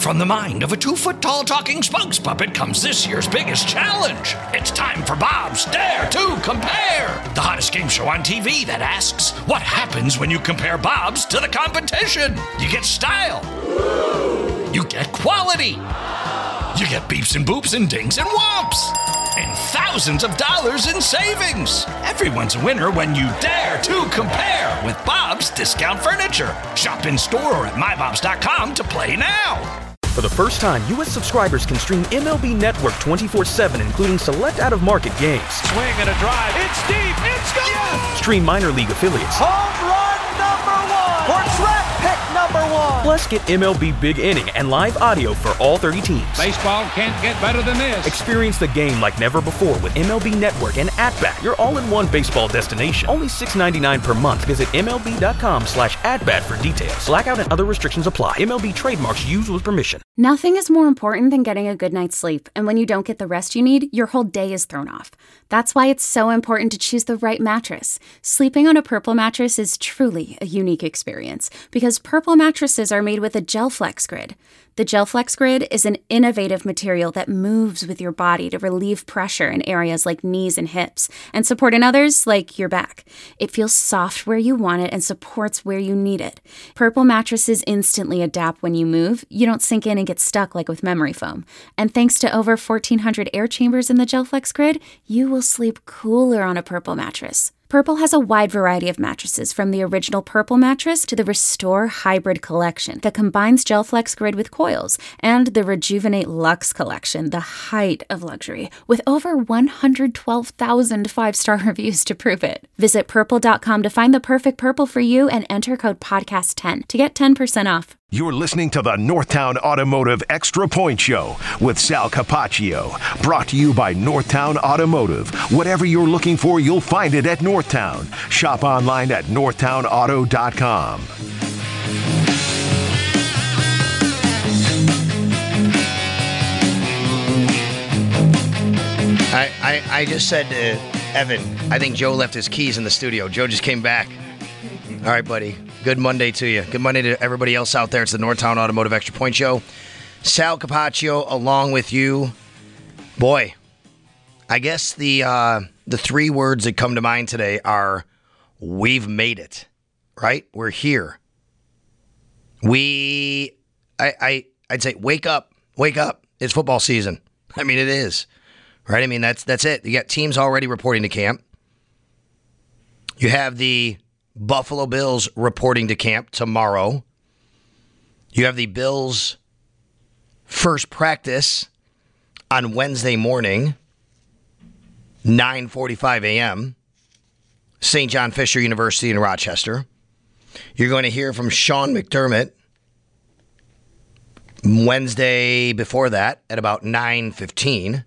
from the mind of a 2-foot-tall talking spokes puppet comes this year's biggest challenge. It's time for Bob's Dare to Compare, the hottest game show on TV that asks, what happens when you compare Bob's to the competition? You get style. You get quality. You get beeps and boops and dings and whomps. And thousands of dollars in savings. Everyone's a winner when you dare to compare with Bob's Discount Furniture. Shop in store or at mybobs.com to play now. For the first time, U.S. subscribers can stream MLB Network 24/7, including select out-of-market games. Swing and a drive. It's deep. It's gone. Yes! Stream minor league affiliates. Home run number 1. Or track pick number 1. Plus, get MLB Big Inning and live audio for all 30 teams. Baseball can't get better than this. Experience the game like never before with MLB Network and At-Bat, your all-in-one baseball destination. Only $6.99 per month. Visit MLB.com/atbat for details. Blackout and other restrictions apply. MLB trademarks used with permission. Nothing is more important than getting a good night's sleep, and when you don't get the rest you need, your whole day is thrown off. That's why it's so important to choose the right mattress. Sleeping on a Purple mattress is truly a unique experience, because Purple mattresses are made with a GelFlex Grid. The GelFlex Grid is an innovative material that moves with your body to relieve pressure in areas like knees and hips, and support in others like your back. It feels soft where you want it and supports where you need it. Purple mattresses instantly adapt when you move. You don't sink in and get stuck like with memory foam. And thanks to over 1,400 air chambers in the GelFlex Grid, you will sleep cooler on a Purple mattress. Purple has a wide variety of mattresses, from the original Purple mattress to the Restore Hybrid collection that combines GelFlex Grid with coils, and the Rejuvenate Luxe collection, the height of luxury, with over 112,000 5-star reviews to prove it. Visit purple.com to find the perfect Purple for you and enter code podcast10 to get 10% off. You're listening to the Northtown Automotive Extra Point Show with Sal Capaccio. Brought to you by Northtown Automotive. Whatever you're looking for, you'll find it at Northtown. Shop online at northtownauto.com. I just said to Evan, I think Joe left his keys in the studio. Joe just came back. All right, buddy. Good Monday to you. Good Monday to everybody else out there. It's the Northtown Automotive Extra Point Show. Sal Capaccio along with you. Boy, I guess the 3 words that come to mind today are, we've made it, right? We're here. I'd say wake up. It's football season. I mean, it is, right? I mean, that's it. You got teams already reporting to camp. You have the Buffalo Bills reporting to camp tomorrow. You have the Bills' first practice on Wednesday morning, 9:45 a.m., St. John Fisher University in Rochester. You're going to hear from Sean McDermott Wednesday before that at about 9:15.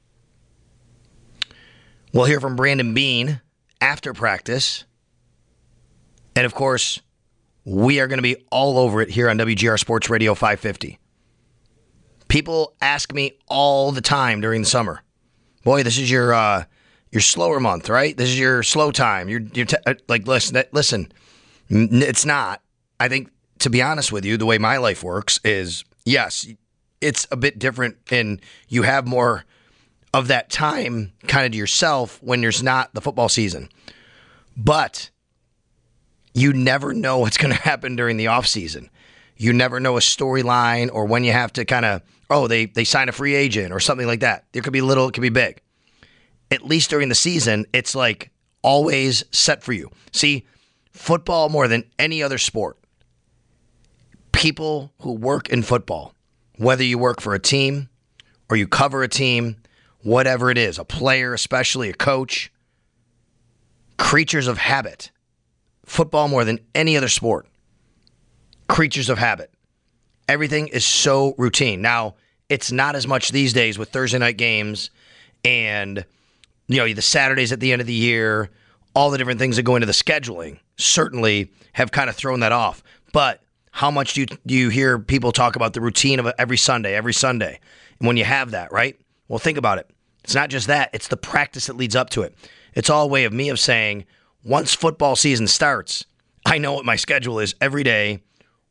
We'll hear from Brandon Beane after practice. And, of course, we are going to be all over it here on WGR Sports Radio 550. People ask me all the time during the summer, boy, this is your slower month, right? This is your slow time. Listen, it's not. I think, to be honest with you, the way my life works is, yes, it's a bit different, and you have more of that time kind of to yourself when there's not the football season. But you never know what's going to happen during the offseason. You never know a storyline or when you have to kind of, they sign a free agent or something like that. There could be little, it could be big. At least during the season, it's like always set for you. See, football more than any other sport, people who work in football, whether you work for a team or you cover a team, whatever it is, a player, especially a coach, creatures of habit. Football more than any other sport. Creatures of habit. Everything is so routine. Now, it's not as much these days with Thursday night games and, the Saturdays at the end of the year, all the different things that go into the scheduling certainly have kind of thrown that off. But how much do you hear people talk about the routine of every Sunday? And when you have that, right? Well, think about it. It's not just that. It's the practice that leads up to it. It's all a way of me of saying, once football season starts, I know what my schedule is every day,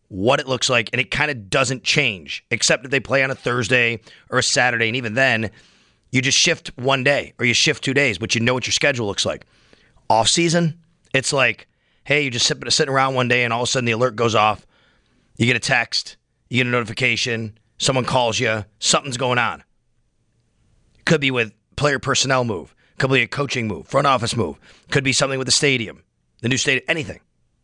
what it looks like, and it kind of doesn't change, except if they play on a Thursday or a Saturday, and even then, you just shift one day or you shift 2 days, but you know what your schedule looks like. Off season, it's like, hey, you just sitting around one day and all of a sudden the alert goes off. You get a text, you get a notification, someone calls you, something's going on. Could be with player personnel move, could be a coaching move, front office move, could be something with the stadium, the new stadium, anything.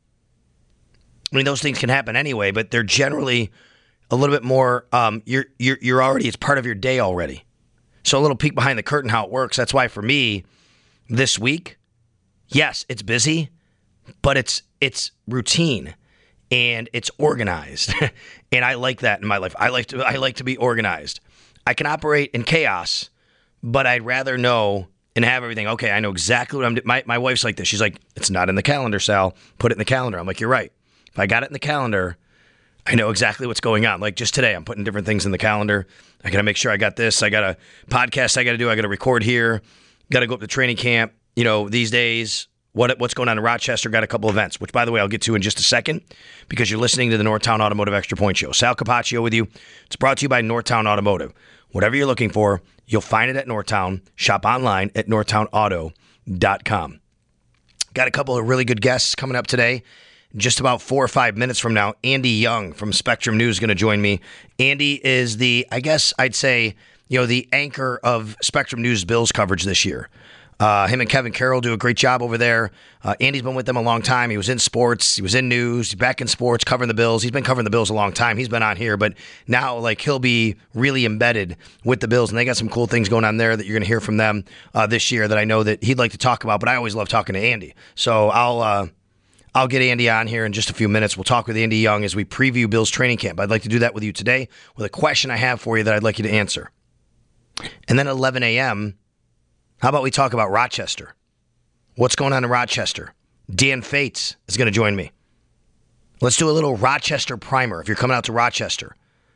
I mean, those things can happen anyway, but they're generally a little bit more, you're already, it's part of your day already. So a little peek behind the curtain how it works. That's why for me, this week, yes, it's busy, but it's routine and it's organized. And I like that in my life. I like to be organized. I can operate in chaos, but I'd rather know and have everything. Okay, I know exactly what I'm doing. My wife's like this. She's like, it's not in the calendar, Sal. Put it in the calendar. I'm like, you're right. If I got it in the calendar, I know exactly what's going on. Like just today, I'm putting different things in the calendar. I got to make sure I got this. I got a podcast I got to do. I got to record here. Got to go up to training camp. You know, these days, what's going on in Rochester. Got a couple events, which, by the way, I'll get to in just a second because you're listening to the Northtown Automotive Extra Point Show. Sal Capaccio with you. It's brought to you by Northtown Automotive. Whatever you're looking for, you'll find it at Northtown. Shop online at northtownauto.com. Got a couple of really good guests coming up today. Just about 4 or 5 minutes from now, Andy Young from Spectrum News is going to join me. Andy is I guess I'd say, the anchor of Spectrum News Bills coverage this year. Him and Kevin Carroll do a great job over there. Andy's been with them a long time. He was in sports. He was in news. He's back in sports, covering the Bills. He's been covering the Bills a long time. He's been on here, but now he'll be really embedded with the Bills, and they got some cool things going on there that you're going to hear from them this year that I know that he'd like to talk about, but I always love talking to Andy. So I'll get Andy on here in just a few minutes. We'll talk with Andy Young as we preview Bills training camp. I'd like to do that with you today with a question I have for you that I'd like you to answer. And then at 11 a.m., how about we talk about Rochester? What's going on in Rochester? Dan Fates is going to join me. Let's do a little Rochester primer if you're coming out to Rochester.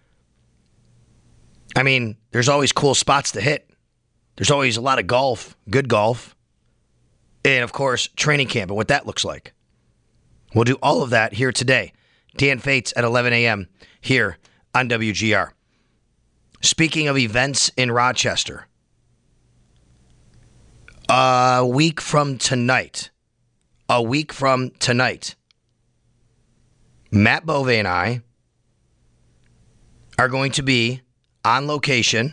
I mean, there's always cool spots to hit. There's always a lot of golf, good golf. And, of course, training camp and what that looks like. We'll do all of that here today. Dan Fates at 11 a.m. here on WGR. Speaking of events in Rochester, a week from tonight, Matt Bove and I are going to be on location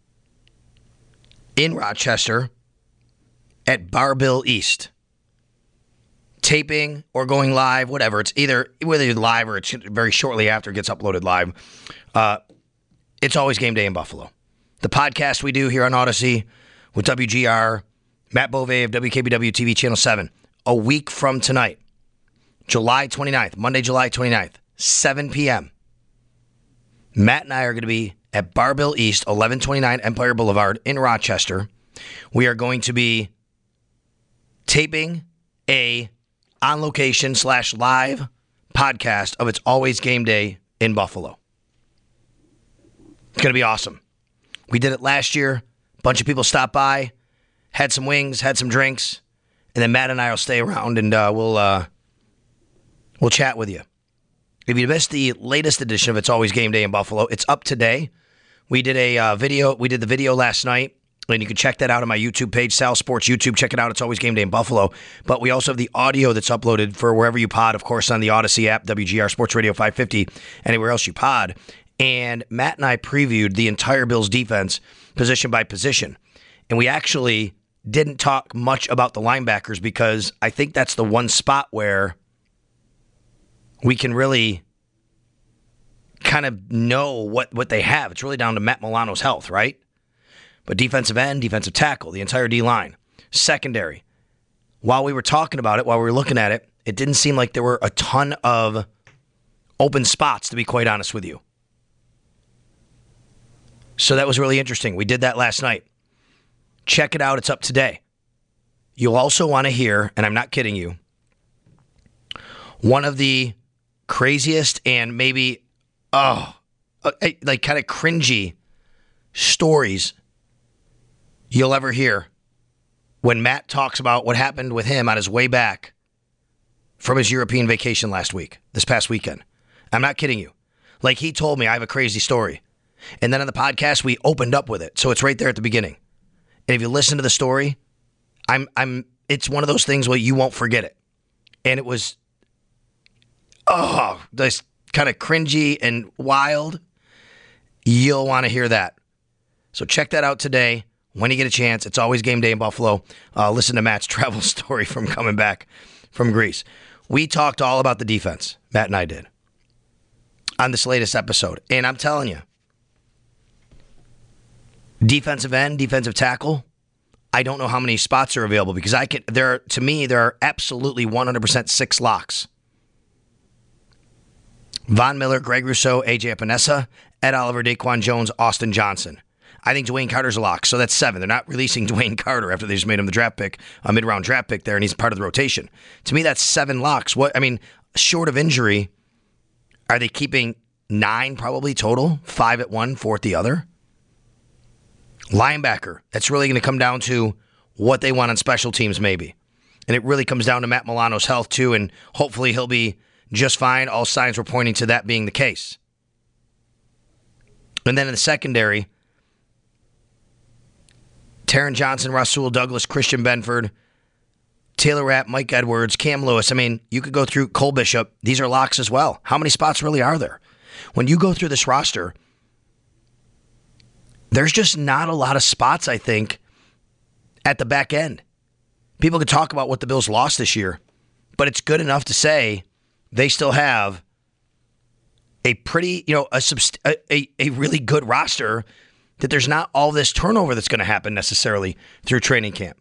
in Rochester at Bar Bill East. Taping or going live, whatever. It's whether you're live or it's very shortly after it gets uploaded live. It's always game day in Buffalo. The podcast we do here on Odyssey with WGR, Matt Bove of WKBW TV Channel 7, a week from tonight, July 29th, Monday, July 29th, 7 p.m. Matt and I are going to be at Bar Bill East, 1129 Empire Boulevard in Rochester. We are going to be taping a on-location / live podcast of It's Always Game Day in Buffalo. It's going to be awesome. We did it last year. A bunch of people stopped by, had some wings, had some drinks, and then Matt and I will stay around and we'll chat with you. If you missed the latest edition of It's Always Game Day in Buffalo, it's up today. We did a video. We did the video last night. And you can check that out on my YouTube page, Sal Sports YouTube. Check it out. It's Always Game Day in Buffalo. But we also have the audio that's uploaded for wherever you pod, of course, on the Odyssey app, WGR Sports Radio 550, anywhere else you pod. And Matt and I previewed the entire Bills defense position by position. And we actually didn't talk much about the linebackers because I think that's the one spot where we can really kind of know what they have. It's really down to Matt Milano's health, right? But defensive end, defensive tackle, the entire D-line, secondary. While we were talking about it, while we were looking at it, it didn't seem like there were a ton of open spots, to be quite honest with you. So that was really interesting. We did that last night. Check it out. It's up today. You'll also want to hear, and I'm not kidding you, one of the craziest and maybe, kind of cringy stories you'll ever hear when Matt talks about what happened with him on his way back from his European vacation this past weekend. I'm not kidding you. Like, he told me I have a crazy story. And then on the podcast, we opened up with it. So it's right there at the beginning. And if you listen to the story, it's one of those things where you won't forget it. And it was, this kind of cringy and wild. You'll want to hear that. So check that out today when you get a chance. It's always game day in Buffalo. Listen to Matt's travel story from coming back from Greece. We talked all about the defense, Matt and I did, on this latest episode. And I'm telling you, defensive end, defensive tackle, I don't know how many spots are available because to me, there are absolutely 100% 6 locks. Von Miller, Greg Rousseau, AJ Epinesa, Ed Oliver, Daquan Jones, Austin Johnson. I think Dwayne Carter's a lock, so that's 7. They're not releasing Dwayne Carter after they just made him the draft pick, a mid-round draft pick there, and he's part of the rotation. To me, that's 7 locks. Short of injury, are they keeping 9 probably total? 5 at one, 4 at the other? Linebacker, that's really going to come down to what they want on special teams maybe. And it really comes down to Matt Milano's health too, and hopefully he'll be just fine. All signs were pointing to that being the case. And then in the secondary, Taron Johnson, Rasul Douglas, Christian Benford, Taylor Rapp, Mike Edwards, Cam Lewis. You could go through Cole Bishop. These are locks as well. How many spots really are there? When you go through this roster, there's just not a lot of spots, I think, at the back end. People could talk about what the Bills lost this year, but it's good enough to say they still have a pretty, a really good roster, that there's not all this turnover that's going to happen necessarily through training camp.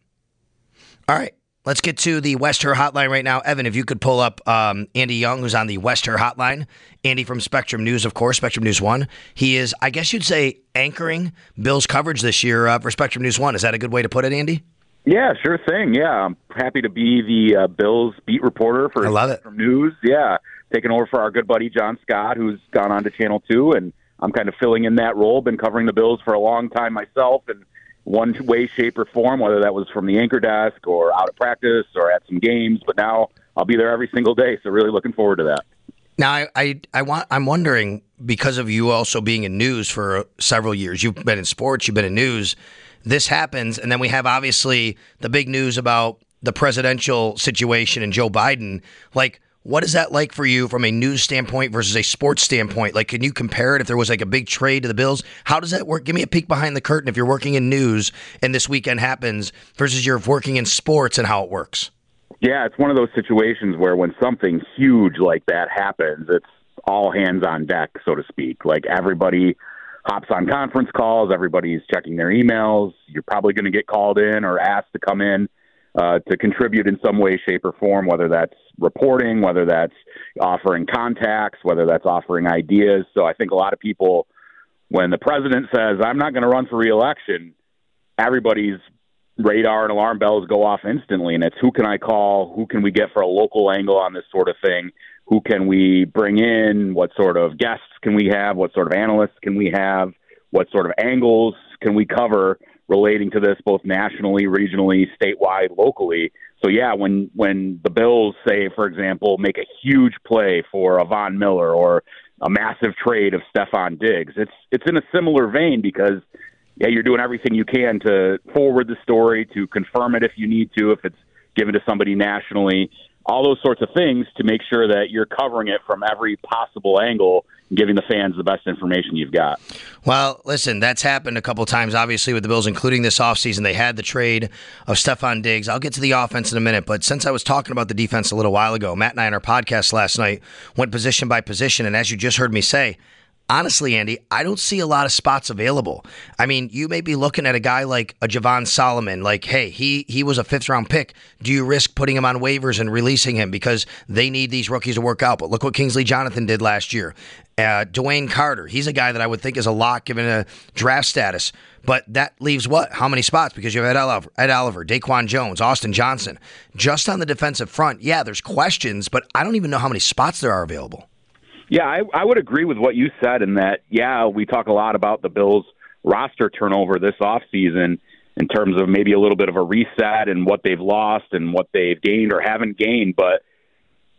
All right, let's get to the West Her Hotline right now. Evan, if you could pull up Andy Young, who's on the West Her Hotline. Andy from Spectrum News, of course, Spectrum News 1. He is, I guess you'd say, anchoring Bills coverage this year for Spectrum News 1. Is that a good way to put it, Andy? Yeah, sure thing. Yeah, I'm happy to be the Bills beat reporter for Spectrum News. Yeah, taking over for our good buddy John Scott, who's gone on to Channel 2, and I'm kind of filling in that role. Been covering the Bills for a long time myself in one way, shape, or form, whether that was from the anchor desk or out at practice or at some games. But now I'll be there every single day, so really looking forward to that. Now, I'm wondering, because of you also being in news for several years, you've been in sports, you've been in news, this happens, and then we have obviously the big news about the presidential situation and Joe Biden. What is that like for you from a news standpoint versus a sports standpoint? Can you compare it if there was a big trade to the Bills? How does that work? Give me a peek behind the curtain if you're working in news and this weekend happens versus you're working in sports and how it works. Yeah, it's one of those situations where when something huge like that happens, it's all hands on deck, so to speak. Everybody hops on conference calls, everybody's checking their emails. You're probably going to get called in or asked to come in to contribute in some way, shape, or form, whether that's reporting, whether that's offering contacts, whether that's offering ideas. So I think a lot of people, when the president says, I'm not going to run for re-election, everybody's radar and alarm bells go off instantly, and it's who can I call, who can we get for a local angle on this sort of thing, who can we bring in, what sort of guests can we have, what sort of analysts can we have, what sort of angles can we cover relating to this both nationally, regionally, statewide, locally. So yeah, when the Bills say, for example, make a huge play for a Von Miller or a massive trade of Stefon Diggs, it's in a similar vein because yeah, you're doing everything you can to forward the story, to confirm it if you need to, if it's given to somebody nationally, all those sorts of things to make sure that you're covering it from every possible angle and giving the fans the best information you've got. Well, listen, that's happened a couple times, obviously, with the Bills, including this offseason. They had the trade of Stefon Diggs. I'll get to the offense in a minute, but since I was talking about the defense a little while ago, Matt and I on our podcast last night went position by position, and as you just heard me say, honestly, Andy, I don't see a lot of spots available. I mean, you may be looking at a guy like a Javon Solomon, hey, he was a 5th-round pick. Do you risk putting him on waivers and releasing him because they need these rookies to work out? But look what Kingsley Jonathan did last year. Dwayne Carter, he's a guy that I would think is a lock given a draft status. But that leaves what? How many spots? Because you have Ed Oliver, Daquan Jones, Austin Johnson. Just on the defensive front, yeah, there's questions, but I don't even know how many spots there are available. Yeah, I would agree with what you said in that, yeah, we talk a lot about the Bills' roster turnover this offseason in terms of maybe a little bit of a reset and what they've lost and what they've gained or haven't gained. But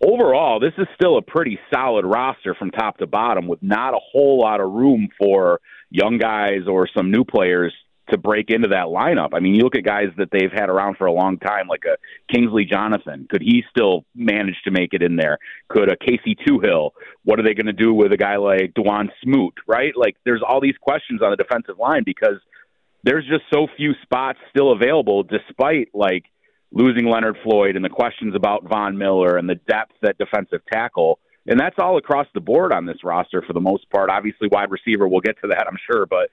overall, this is still a pretty solid roster from top to bottom with not a whole lot of room for young guys or some new players to break into that lineup. I mean, you look at guys that they've had around for a long time, like a Kingsley Jonathan. Could he still manage to make it in there? Could a Casey Toohill? What are they going to do with a guy like Dwan Smoot, right? Like, there's all these questions on the defensive line because there's just so few spots still available despite, like, losing Leonard Floyd and the questions about Von Miller and the depth at defensive tackle. And that's all across the board on this roster for the most part. Obviously, wide receiver, we'll get to that, I'm sure, but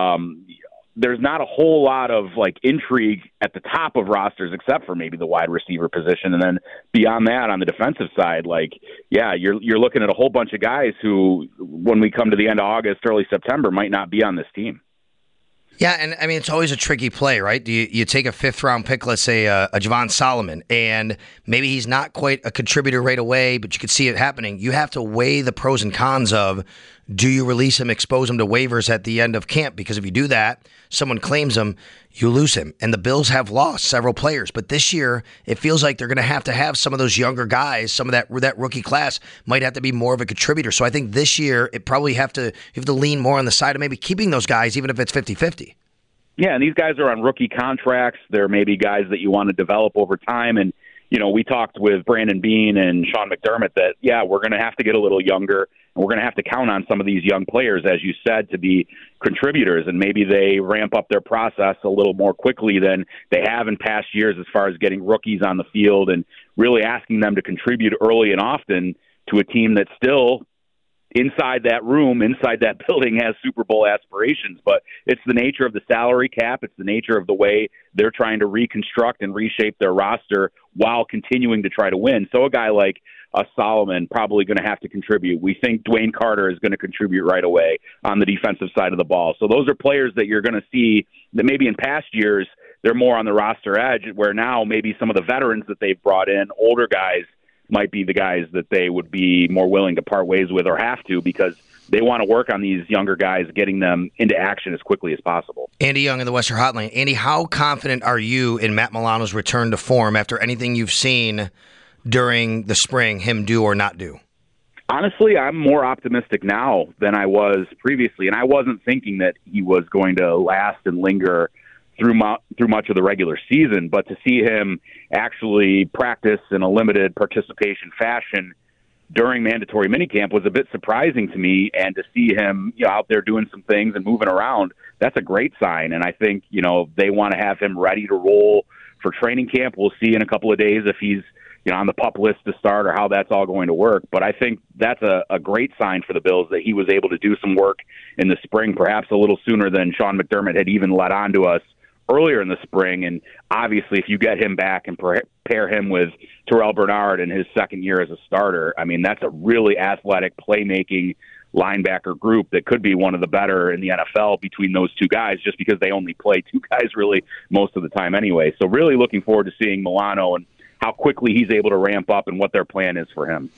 there's not a whole lot of like intrigue at the top of rosters except for maybe the wide receiver position. And then beyond that, on the defensive side, like, yeah, you're looking at a whole bunch of guys who, when we come to the end of August, early September, might not be on this team. Yeah, and I mean, it's always a tricky play, right? You take a fifth-round pick, let's say a Javon Solomon, and maybe he's not quite a contributor right away, but you could see it happening. You have to weigh the pros and cons of, do you release him, expose him to waivers at the end of camp? Because if you do that, someone claims him, you lose him. And the Bills have lost several players. But this year, it feels like they're going to have some of those younger guys, some of that rookie class might have to be more of a contributor. So I think this year, you have to lean more on the side of maybe keeping those guys, even if it's 50-50. Yeah, and these guys are on rookie contracts. There may be guys that you want to develop over time. And, you know, we talked with Brandon Beane and Sean McDermott that, yeah, we're going to have to get a little younger, and we're going to have to count on some of these young players, as you said, to be contributors, and maybe they ramp up their process a little more quickly than they have in past years as far as getting rookies on the field and really asking them to contribute early and often to a team that's still inside that room, inside that building, has Super Bowl aspirations. But it's the nature of the salary cap. It's the nature of the way they're trying to reconstruct and reshape their roster while continuing to try to win. So a guy like Solomon probably going to have to contribute. We think Dwayne Carter is going to contribute right away on the defensive side of the ball. So those are players that you're going to see that maybe in past years they're more on the roster edge, where now maybe some of the veterans that they've brought in, older guys, might be the guys that they would be more willing to part ways with or have to, because they want to work on these younger guys, getting them into action as quickly as possible. Andy Young in the Western Hotline. Andy, how confident are you in Matt Milano's return to form after anything you've seen during the spring, him do or not do? Honestly, I'm more optimistic now than I was previously, and I wasn't thinking that he was going to last and linger through much of the regular season, but to see him actually practice in a limited participation fashion during mandatory minicamp was a bit surprising to me, and to see him, you know, out there doing some things and moving around, that's a great sign. And I think, you know, they want to have him ready to roll for training camp. We'll see in a couple of days if he's, you know, on the PUP list to start or how that's all going to work. But I think that's a great sign for the Bills that he was able to do some work in the spring, perhaps a little sooner than Sean McDermott had even let on to us earlier in the spring. And obviously, if you get him back and pair him with Terrell Bernard in his second year as a starter, I mean, that's a really athletic, playmaking linebacker group that could be one of the better in the NFL between those two guys, just because they only play two guys really most of the time anyway. So really looking forward to seeing Milano and how quickly he's able to ramp up and what their plan is for him.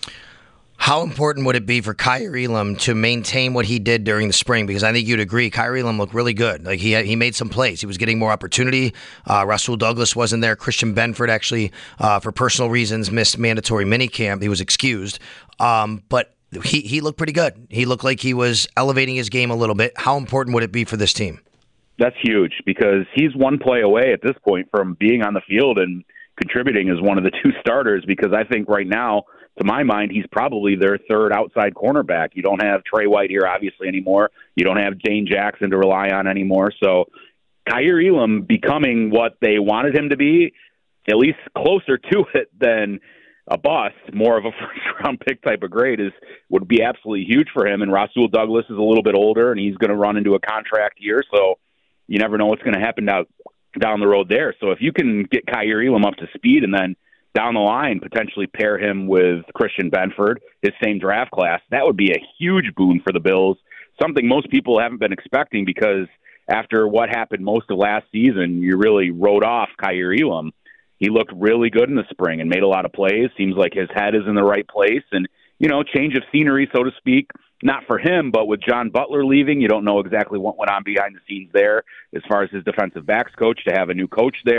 How important would it be for Kaiir Elam to maintain what he did during the spring? Because I think you'd agree, Kaiir Elam looked really good. Like he made some plays. He was getting more opportunity. Rasul Douglas wasn't there. Christian Benford actually, for personal reasons, missed mandatory minicamp. He was excused. But he looked pretty good. He looked like he was elevating his game a little bit. How important would it be for this team? That's huge, because he's one play away at this point from being on the field and contributing as one of the two starters, because I think right now, to my mind, he's probably their third outside cornerback. You don't have Trey White here, obviously, anymore. You don't have Dane Jackson to rely on anymore. So Kaiir Elam becoming what they wanted him to be, at least closer to it than a bust, more of a first-round pick type of grade, would be absolutely huge for him. And Rasul Douglas is a little bit older, and he's going to run into a contract year, so you never know what's going to happen down the road there. So if you can get Kaiir Elam up to speed and then down the line potentially pair him with Christian Benford, his same draft class, that would be a huge boon for the Bills, something most people haven't been expecting, because after what happened most of last season, you really wrote off Kaiir Elam. He looked really good in the spring and made a lot of plays. Seems like his head is in the right place, and, you know, change of scenery, so to speak. Not for him, but with John Butler leaving, you don't know exactly what went on behind the scenes there as far as his defensive backs coach, to have a new coach there.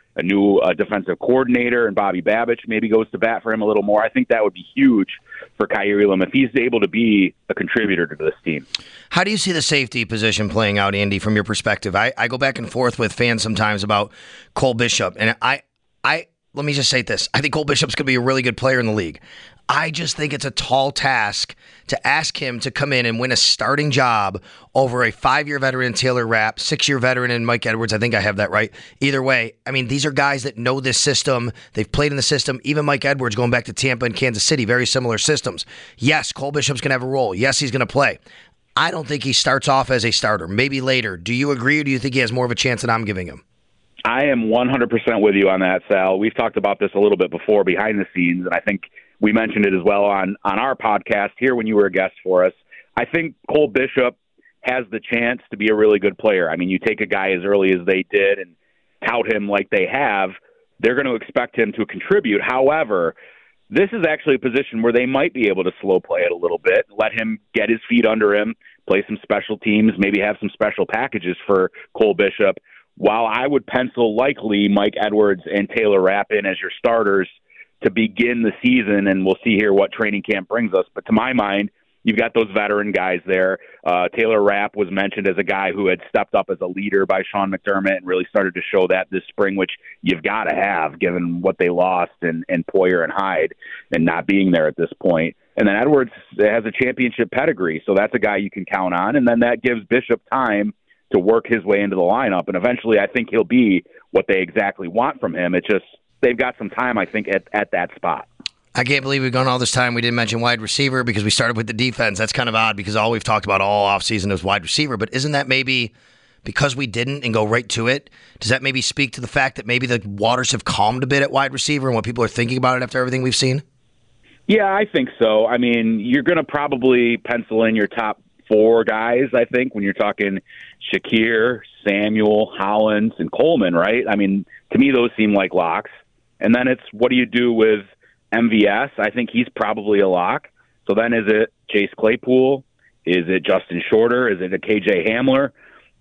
a new defensive coordinator, and Bobby Babich maybe goes to bat for him a little more. I think that would be huge for Kaiir Elam if he's able to be a contributor to this team. How do you see the safety position playing out, Andy, from your perspective? I go back and forth with fans sometimes about Cole Bishop, and I let me just say this. I think Cole Bishop's going to be a really good player in the league. I just think it's a tall task to ask him to come in and win a starting job over a 5-year veteran, Taylor Rapp, 6-year veteran, and Mike Edwards. I think I have that right. Either way, I mean, these are guys that know this system. They've played in the system. Even Mike Edwards going back to Tampa and Kansas City, very similar systems. Yes, Cole Bishop's going to have a role. Yes, he's going to play. I don't think he starts off as a starter. Maybe later. Do you agree, or do you think he has more of a chance than I'm giving him? I am 100% with you on that, Sal. We've talked about this a little bit before behind the scenes, and I think we mentioned it as well on our podcast here when you were a guest for us. I think Cole Bishop has the chance to be a really good player. I mean, you take a guy as early as they did and tout him like they have, they're going to expect him to contribute. However, this is actually a position where they might be able to slow play it a little bit, let him get his feet under him, play some special teams, maybe have some special packages for Cole Bishop, while I would pencil likely Mike Edwards and Taylor Rapp in as your starters to begin the season, and we'll see here what training camp brings us. But to my mind, you've got those veteran guys there. Taylor Rapp was mentioned as a guy who had stepped up as a leader by Sean McDermott and really started to show that this spring, which you've got to have given what they lost in Poyer and Hyde and not being there at this point. And then Edwards has a championship pedigree, so that's a guy you can count on. And then that gives Bishop time to work his way into the lineup. And eventually I think he'll be what they exactly want from him. It's just they've got some time, I think, at that spot. I can't believe we've gone all this time. We didn't mention wide receiver because we started with the defense. That's kind of odd because all we've talked about all offseason is wide receiver. But isn't that maybe because we didn't and go right to it? Does that maybe speak to the fact that maybe the waters have calmed a bit at wide receiver and what people are thinking about it after everything we've seen? Yeah, I think so. I mean, you're going to probably pencil in your top 4 guys, I think, when you're talking Shakir, Samuel, Hollins, and Coleman, right? I mean, to me, those seem like locks. And then it's what do you do with MVS? I think he's probably a lock. So then is it Chase Claypool? Is it Justin Shorter? Is it a KJ Hamler?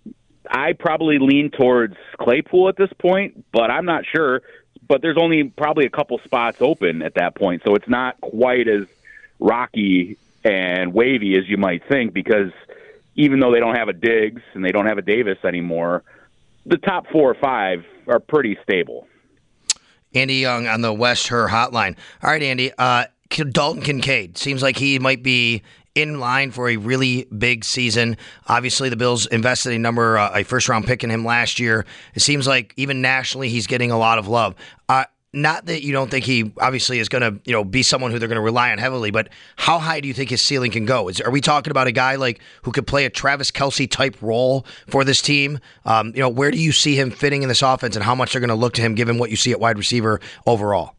I probably lean towards Claypool at this point, but I'm not sure. But there's only probably a couple spots open at that point. So it's not quite as rocky and wavy as you might think, because even though they don't have a Diggs and they don't have a Davis anymore, the top 4 or 5 are pretty stable. Andy Young on the West Her Hotline. All right, Andy, Dalton Kincaid seems like he might be in line for a really big season. Obviously, the Bills invested a first-round pick in him last year. It seems like even nationally he's getting a lot of love. Not that you don't think he obviously is going to be someone who they're going to rely on heavily, but how high do you think his ceiling can go? Are we talking about a guy like who could play a Travis Kelce type role for this team? Where do you see him fitting in this offense, and how much they're going to look to him given what you see at wide receiver overall?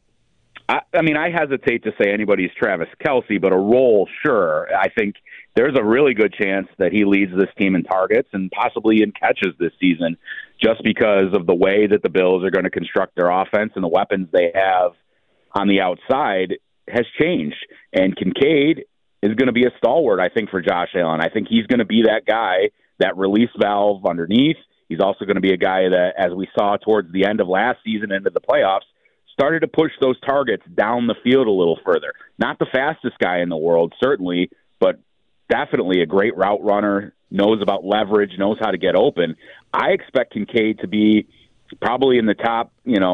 I mean, I hesitate to say anybody's Travis Kelce, but a role, sure. I think there's a really good chance that he leads this team in targets and possibly in catches this season, just because of the way that the Bills are going to construct their offense and the weapons they have on the outside has changed. And Kincaid is going to be a stalwart, I think, for Josh Allen. I think he's going to be that guy, that release valve underneath. He's also going to be a guy that, as we saw towards the end of last season into the playoffs, started to push those targets down the field a little further. Not the fastest guy in the world, certainly, but definitely a great route runner, knows about leverage, knows how to get open. I expect Kincaid to be probably in the top,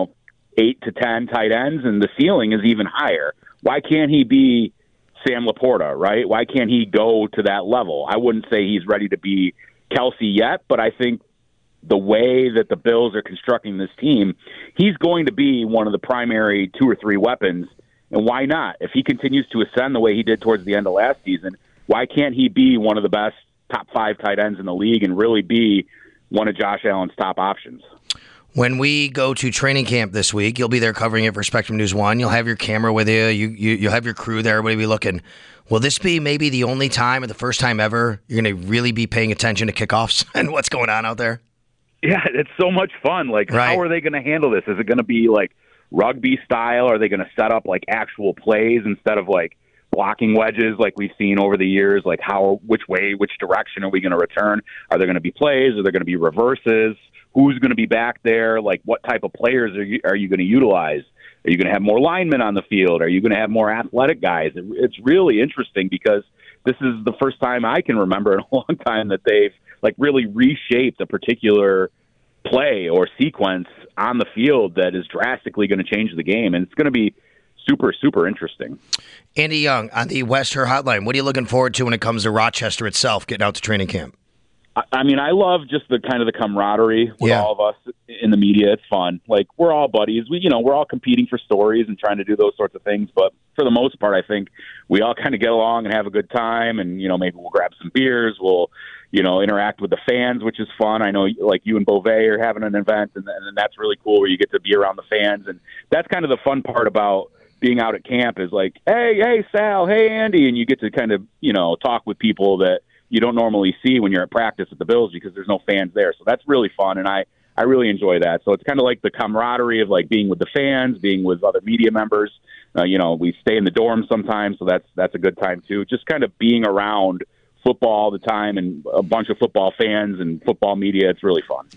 8 to 10 tight ends, and the ceiling is even higher. Why can't he be Sam Laporta, right? Why can't he go to that level? I wouldn't say he's ready to be Kelce yet, but I think the way that the Bills are constructing this team, he's going to be one of the primary 2 or 3 weapons. And why not? If he continues to ascend the way he did towards the end of last season, why can't he be one of the best top 5 tight ends in the league and really be one of Josh Allen's top options? When we go to training camp this week, you'll be there covering it for Spectrum News 1. You'll have your camera with you. You'll have your crew there. Everybody will be looking. Will this be maybe the only time or the first time ever you're going to really be paying attention to kickoffs and what's going on out there? Yeah, it's so much fun. Like, right. How are they going to handle this? Is it going to be like rugby style? Are they going to set up like actual plays instead of like blocking wedges like we've seen over the years, like which direction are we going to return? Are there going to be plays? Are there going to be reverses? Who's going to be back there? Like, what type of players are you going to utilize? Are you going to have more linemen on the field? Are you going to have more athletic guys? It's really interesting because this is the first time I can remember in a long time that they've like really reshaped a particular play or sequence on the field that is drastically going to change the game. And it's going to be super, super interesting. Andy Young on the West Her Hotline. What are you looking forward to when it comes to Rochester itself, getting out to training camp? I mean, I love just the kind of the camaraderie with all of us in the media. It's fun. Like, we're all buddies. We're all competing for stories and trying to do those sorts of things. But for the most part, I think we all kind of get along and have a good time. And, maybe we'll grab some beers. We'll, interact with the fans, which is fun. I know, like, you and Beauvais are having an event, and that's really cool where you get to be around the fans. And that's kind of the fun part about being out at camp is like, hey, Sal, hey, Andy. And you get to kind of, talk with people that you don't normally see when you're at practice at the Bills because there's no fans there. So that's really fun, and I really enjoy that. So it's kind of like the camaraderie of like being with the fans, being with other media members. We stay in the dorm sometimes, so that's a good time too. Just kind of being around football all the time and a bunch of football fans and football media. It's really fun.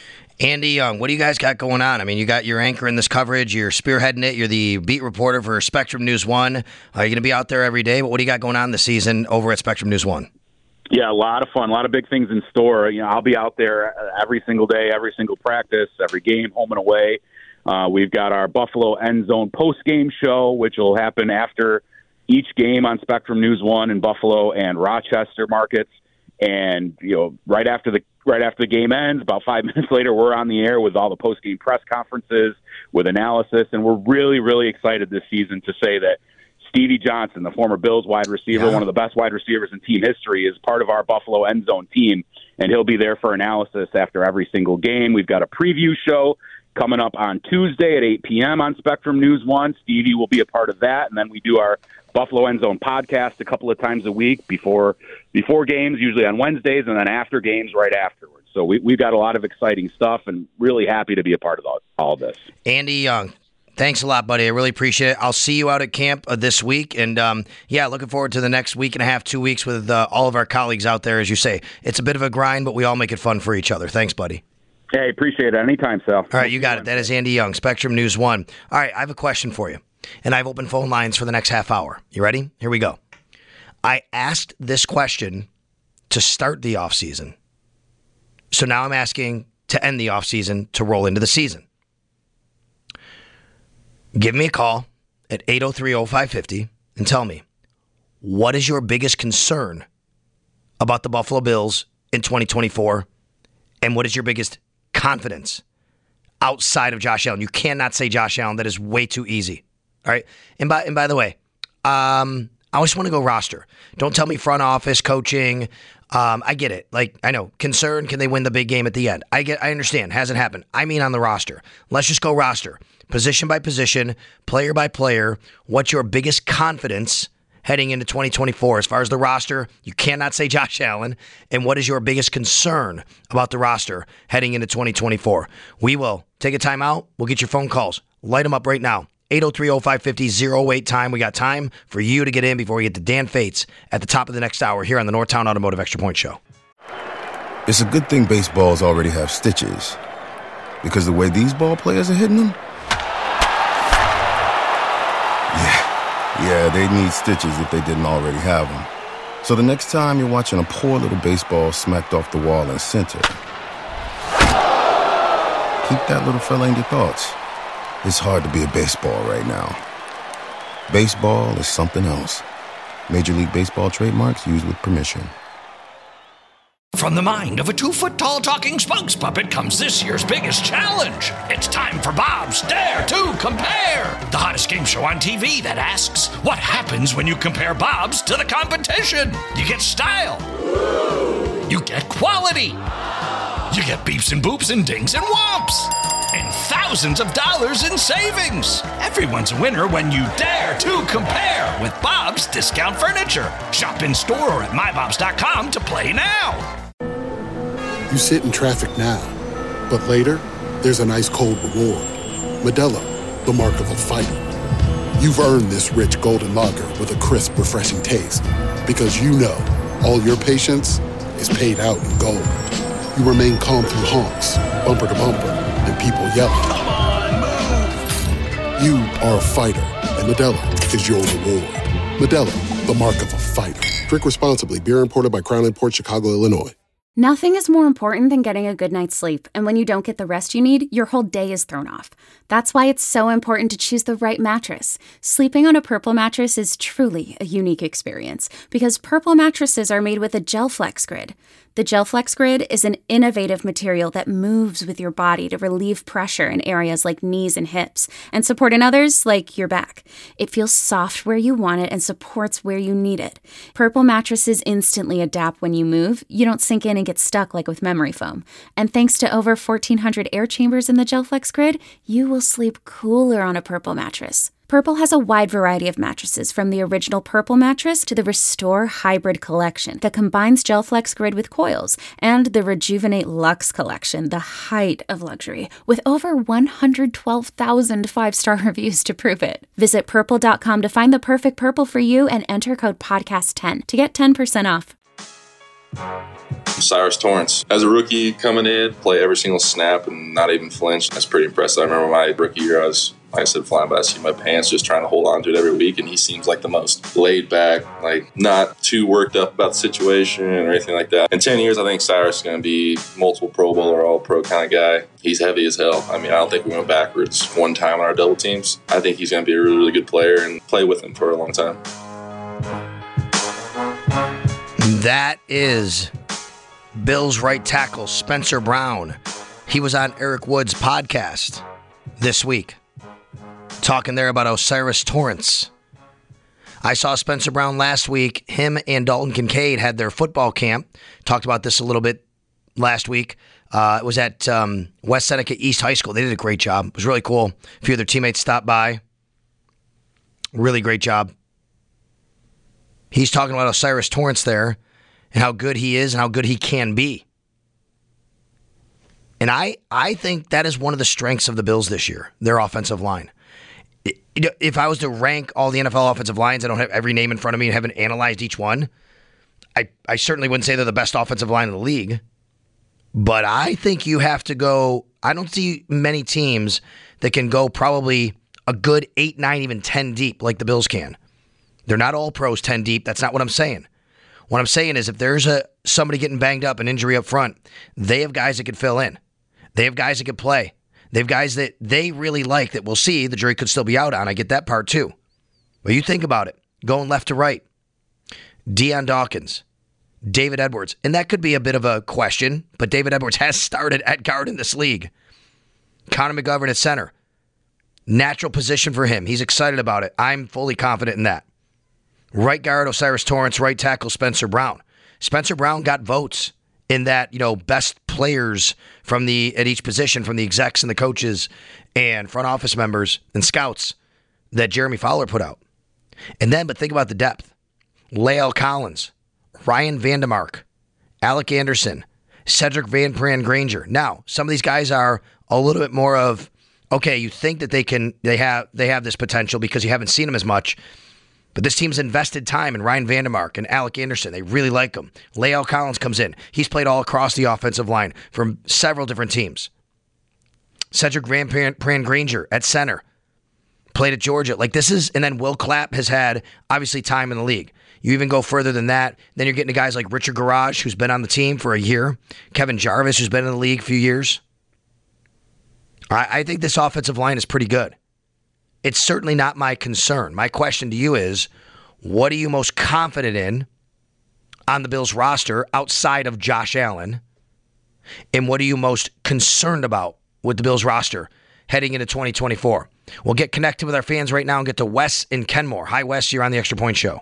Andy Young, what do you guys got going on? I mean, you got your anchor in this coverage. You're spearheading it. You're the beat reporter for Spectrum News 1. You're going to be out there every day, but what do you got going on this season over at Spectrum News 1? Yeah, a lot of fun, a lot of big things in store. I'll be out there every single day, every single practice, every game, home and away. We've got our Buffalo End Zone post-game show, which will happen after each game on Spectrum News 1 in Buffalo and Rochester markets. And right after the game ends, about 5 minutes later, we're on the air with all the post-game press conferences with analysis, and we're really, really excited this season to say that Stevie Johnson, the former Bills wide receiver, one of the best wide receivers in team history, is part of our Buffalo End Zone team, and he'll be there for analysis after every single game. We've got a preview show coming up on Tuesday at 8 p.m. on Spectrum News 1. Stevie will be a part of that, and then we do our Buffalo End Zone podcast a couple of times a week before games, usually on Wednesdays, and then after games right afterwards. So we've got a lot of exciting stuff, and really happy to be a part of all of this. Andy Young, thanks a lot, buddy. I really appreciate it. I'll see you out at camp this week. And, looking forward to the next week and a half, 2 weeks with all of our colleagues out there. As you say, it's a bit of a grind, but we all make it fun for each other. Thanks, buddy. Hey, appreciate it. Anytime, Sal. All right, you got it. That is Andy Young, Spectrum News 1. All right, I have a question for you, and I have open phone lines for the next half hour. You ready? Here we go. I asked this question to start the offseason. So now I'm asking to end the offseason to roll into the season. Give me a call at 803-0550 and tell me, what is your biggest concern about the Buffalo Bills in 2024, and what is your biggest confidence outside of Josh Allen? You cannot say Josh Allen. That is way too easy. All right? And by the way, I just want to go roster. Don't tell me front office, coaching. I get it. Like, I know. Concern, can they win the big game at the end? I understand. Hasn't happened. I mean on the roster. Let's just go roster. Position by position, player by player. What's your biggest confidence heading into 2024? As far as the roster, you cannot say Josh Allen. And what is your biggest concern about the roster heading into 2024? We will take a timeout. We'll get your phone calls. Light them up right now. 803-0550, 08 time. We got time for you to get in before we get to Dan Fates at the top of the next hour here on the Northtown Automotive Extra Point Show. It's a good thing baseballs already have stitches, because the way these ball players are hitting them, yeah, they need stitches if they didn't already have them. So the next time you're watching a poor little baseball smacked off the wall in center, keep that little fella in your thoughts. It's hard to be a baseball right now. Baseball is something else. Major League Baseball trademarks used with permission. From the mind of a 2-foot-tall talking spokes puppet comes this year's biggest challenge. It's time for Bob's Dare to Compare, the hottest game show on TV that asks, what happens when you compare Bob's to the competition? You get style. You get quality. You get beeps and boops and dings and whomps. And thousands of dollars in savings. Everyone's a winner when you dare to compare with Bob's Discount Furniture. Shop in store or at mybobs.com to play now. You sit in traffic now, but later, there's an ice-cold reward. Modelo, the mark of a fighter. you've earned this rich golden lager with a crisp, refreshing taste. Because you know, all your patience is paid out in gold. You remain calm through honks, bumper to bumper, and people yelling. Come on, move! You are a fighter, and Modelo is your reward. Modelo, the mark of a fighter. Drink responsibly. Beer imported by Crown Imports, Chicago, Illinois. Nothing is more important than getting a good night's sleep, and when you don't get the rest you need, your whole day is thrown off. That's why it's so important to choose the right mattress. Sleeping on a Purple mattress is truly a unique experience, because Purple mattresses are made with a GelFlex Grid. The GelFlex Grid is an innovative material that moves with your body to relieve pressure in areas like knees and hips, and support in others like your back. It feels soft where you want it and supports where you need it. Purple mattresses instantly adapt when you move. You don't sink in and get stuck like with memory foam. And thanks to over 1,400 air chambers in the GelFlex Grid, you will sleep cooler on a Purple mattress. Purple has a wide variety of mattresses, from the original Purple mattress to the Restore Hybrid collection that combines GelFlex Grid with coils, and the Rejuvenate Luxe collection, the height of luxury, with over 112,000 five-star reviews to prove it. Visit Purple.com to find the perfect Purple for you and enter code PODCAST10 to get 10% off. Cyrus Torrence. As a rookie coming in, play every single snap and not even flinch. That's pretty impressive. I remember my rookie year, I was, like I said, flying by the seat of my pants, just trying to hold on to it every week, and he seems like the most laid back, like not too worked up about the situation or anything like that. In 10 years, I think Cyrus is going to be multiple Pro Bowl or All-Pro kind of guy. He's heavy as hell. I mean, I don't think we went backwards one time on our double teams. I think he's going to be a really, really good player and play with him for a long time. That is Bills right tackle Spencer Brown. He was on Eric Wood's podcast this week, talking there about O'Cyrus Torrence. I saw Spencer Brown last week. Him and Dalton Kincaid had their football camp. Talked about this a little bit last week. It was at West Seneca East High School. They did a great job. It was really cool. A few of their teammates stopped by. Really great job. He's talking about O'Cyrus Torrence there and how good he is and how good he can be. And I think that is one of the strengths of the Bills this year, their offensive line. If I was to rank all the NFL offensive lines, I don't have every name in front of me and haven't analyzed each one. I certainly wouldn't say they're the best offensive line in the league. But I think you have to go, I don't see many teams that can go probably a good 8, 9, even 10 deep like the Bills can. They're not all pros 10 deep. That's not what I'm saying. What I'm saying is if there's somebody getting banged up, an injury up front, they have guys that can fill in. They have guys that can play. They have guys that they really like that we'll see. The jury could still be out on. I get that part too. But you think about it. Going left to right. Deion Dawkins. David Edwards. And that could be a bit of a question, but David Edwards has started at guard in this league. Connor McGovern at center. Natural position for him. He's excited about it. I'm fully confident in that. Right guard, O'Cyrus Torrence. Right tackle, Spencer Brown. Spencer Brown got votes in that, best players at each position from the execs and the coaches and front office members and scouts that Jeremy Fowler put out. But think about the depth. Lael Collins, Ryan Vandemark, Alec Anderson, Cedric Van Pran Granger. Now, some of these guys are a little bit more of, okay, you think that they have this potential because you haven't seen them as much. But this team's invested time in Ryan Vandemark and Alec Anderson. They really like him. Lael Collins comes in. He's played all across the offensive line from several different teams. Cedric Van Pran Granger at center. Played at Georgia. And then Will Clapp has had, obviously, time in the league. You even go further than that. Then you're getting to guys like Richard Garage, who's been on the team for a year. Kevin Jarvis, who's been in the league a few years. I think this offensive line is pretty good. It's certainly not my concern. My question to you is, what are you most confident in on the Bills roster outside of Josh Allen? And what are you most concerned about with the Bills roster heading into 2024? We'll get connected with our fans right now and get to Wes in Kenmore. Hi, Wes. You're on the Extra Point Show.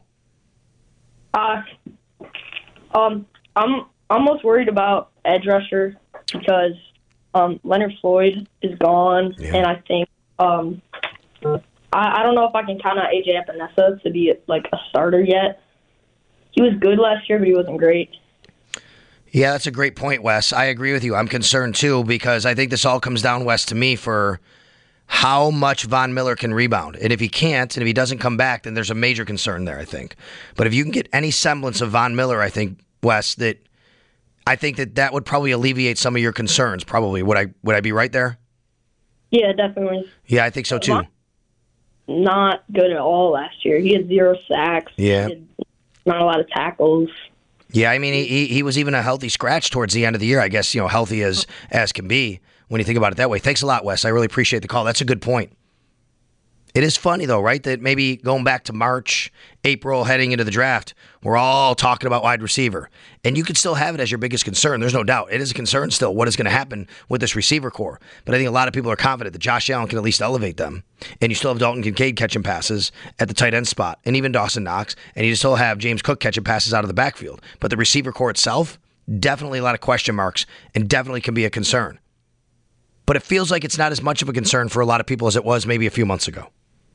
I'm most worried about edge rusher because Leonard Floyd is gone, and I think I don't know if I can count on AJ Epinesa to be a starter yet. He was good last year, but he wasn't great. Yeah, that's a great point, Wes. I agree with you. I'm concerned too because I think this all comes down, Wes, to me for how much Von Miller can rebound. And if he can't, and if he doesn't come back, then there's a major concern there, I think. But if you can get any semblance of Von Miller, I think, Wes, I think that would probably alleviate some of your concerns, probably. Would I be right there? Yeah, definitely. Yeah, I think so, too. Not good at all last year. He had 0 sacks. Yeah. He had not a lot of tackles. Yeah, I mean, he was even a healthy scratch towards the end of the year, I guess, healthy as can be when you think about it that way. Thanks a lot, Wes. I really appreciate the call. That's a good point. It is funny, though, right, that maybe going back to March, April, heading into the draft, we're all talking about wide receiver. And you could still have it as your biggest concern. There's no doubt. It is a concern still, what is going to happen with this receiver core. But I think a lot of people are confident that Josh Allen can at least elevate them. And you still have Dalton Kincaid catching passes at the tight end spot, and even Dawson Knox. And you still have James Cook catching passes out of the backfield. But the receiver core itself, definitely a lot of question marks, and definitely can be a concern. But it feels like it's not as much of a concern for a lot of people as it was maybe a few months ago.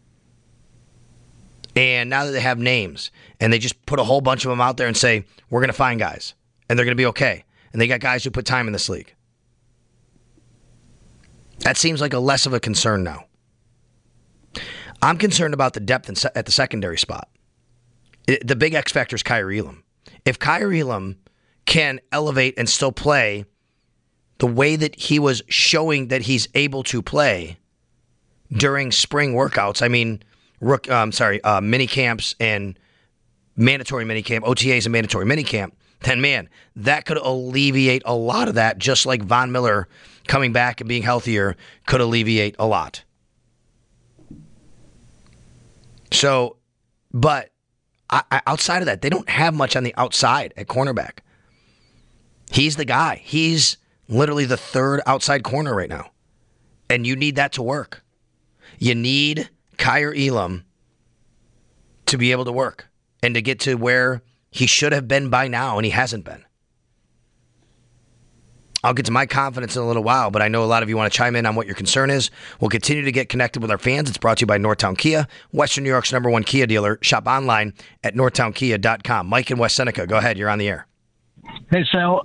And now that they have names, and they just put a whole bunch of them out there and say, we're going to find guys, and they're going to be okay. And they got guys who put time in this league. That seems like a less of a concern now. I'm concerned about the depth at the secondary spot. The big X factor is Kaiir Elam. If Kaiir Elam can elevate and still play the way that he was showing that he's able to play during spring workouts, I mean, mini camps and mandatory mini camp, OTAs and mandatory mini camp, then man, that could alleviate a lot of that, just like Von Miller coming back and being healthier could alleviate a lot. So, but outside of that, they don't have much on the outside at cornerback. He's the guy. He's literally the third outside corner right now. And you need that to work. You need Kaiir Elam to be able to work and to get to where he should have been by now, and he hasn't been. I'll get to my confidence in a little while, but I know a lot of you want to chime in on what your concern is. We'll continue to get connected with our fans. It's brought to you by Northtown Kia, Western New York's #1 Kia dealer. Shop online at northtownkia.com. Mike in West Seneca, go ahead. You're on the air. Hey, Sal.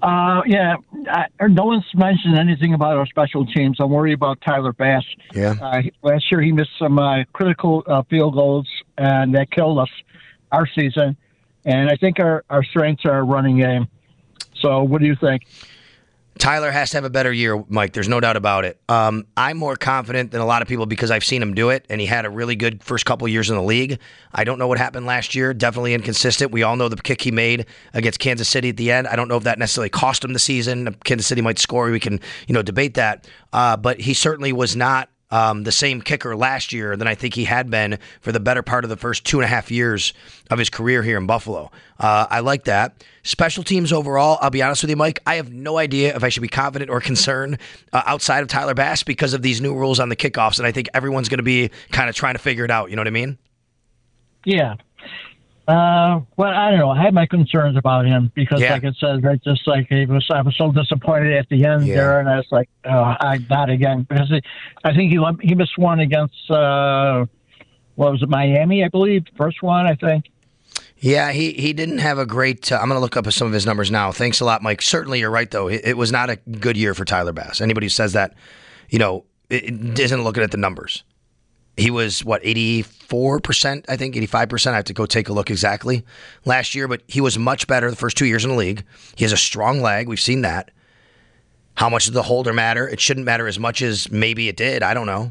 No one's mentioned anything about our special teams. I'm worried about Tyler Bass. Yeah. Last year he missed some critical field goals, and that killed us, our season. And I think our strengths are our running game. So what do you think? Tyler has to have a better year, Mike. There's no doubt about it. I'm more confident than a lot of people because I've seen him do it, and he had a really good first couple of years in the league. I don't know what happened last year. Definitely inconsistent. We all know the kick he made against Kansas City at the end. I don't know if that necessarily cost him the season. Kansas City might score. We can, debate that. But he certainly was not the same kicker last year than I think he had been for the better part of the first 2.5 years of his career here in Buffalo. I like that. Special teams overall, I'll be honest with you, Mike, I have no idea if I should be confident or concerned outside of Tyler Bass because of these new rules on the kickoffs, and I think everyone's going to be kind of trying to figure it out. You know what I mean? Yeah. Well, I don't know. I had my concerns about him because, like I said, right, just like I was so disappointed at the end there, and I was like, not again. Because I think he missed one against, what was it, Miami, I believe, first one, I think. Yeah, he didn't have a great I'm going to look up some of his numbers now. Thanks a lot, Mike. Certainly you're right, though. It was not a good year for Tyler Bass. Anybody who says that, it isn't looking at the numbers. He was, 84%, I think, 85%. I have to go take a look exactly last year, but he was much better the first 2 years in the league. He has a strong leg. We've seen that. How much does the holder matter? It shouldn't matter as much as maybe it did. I don't know.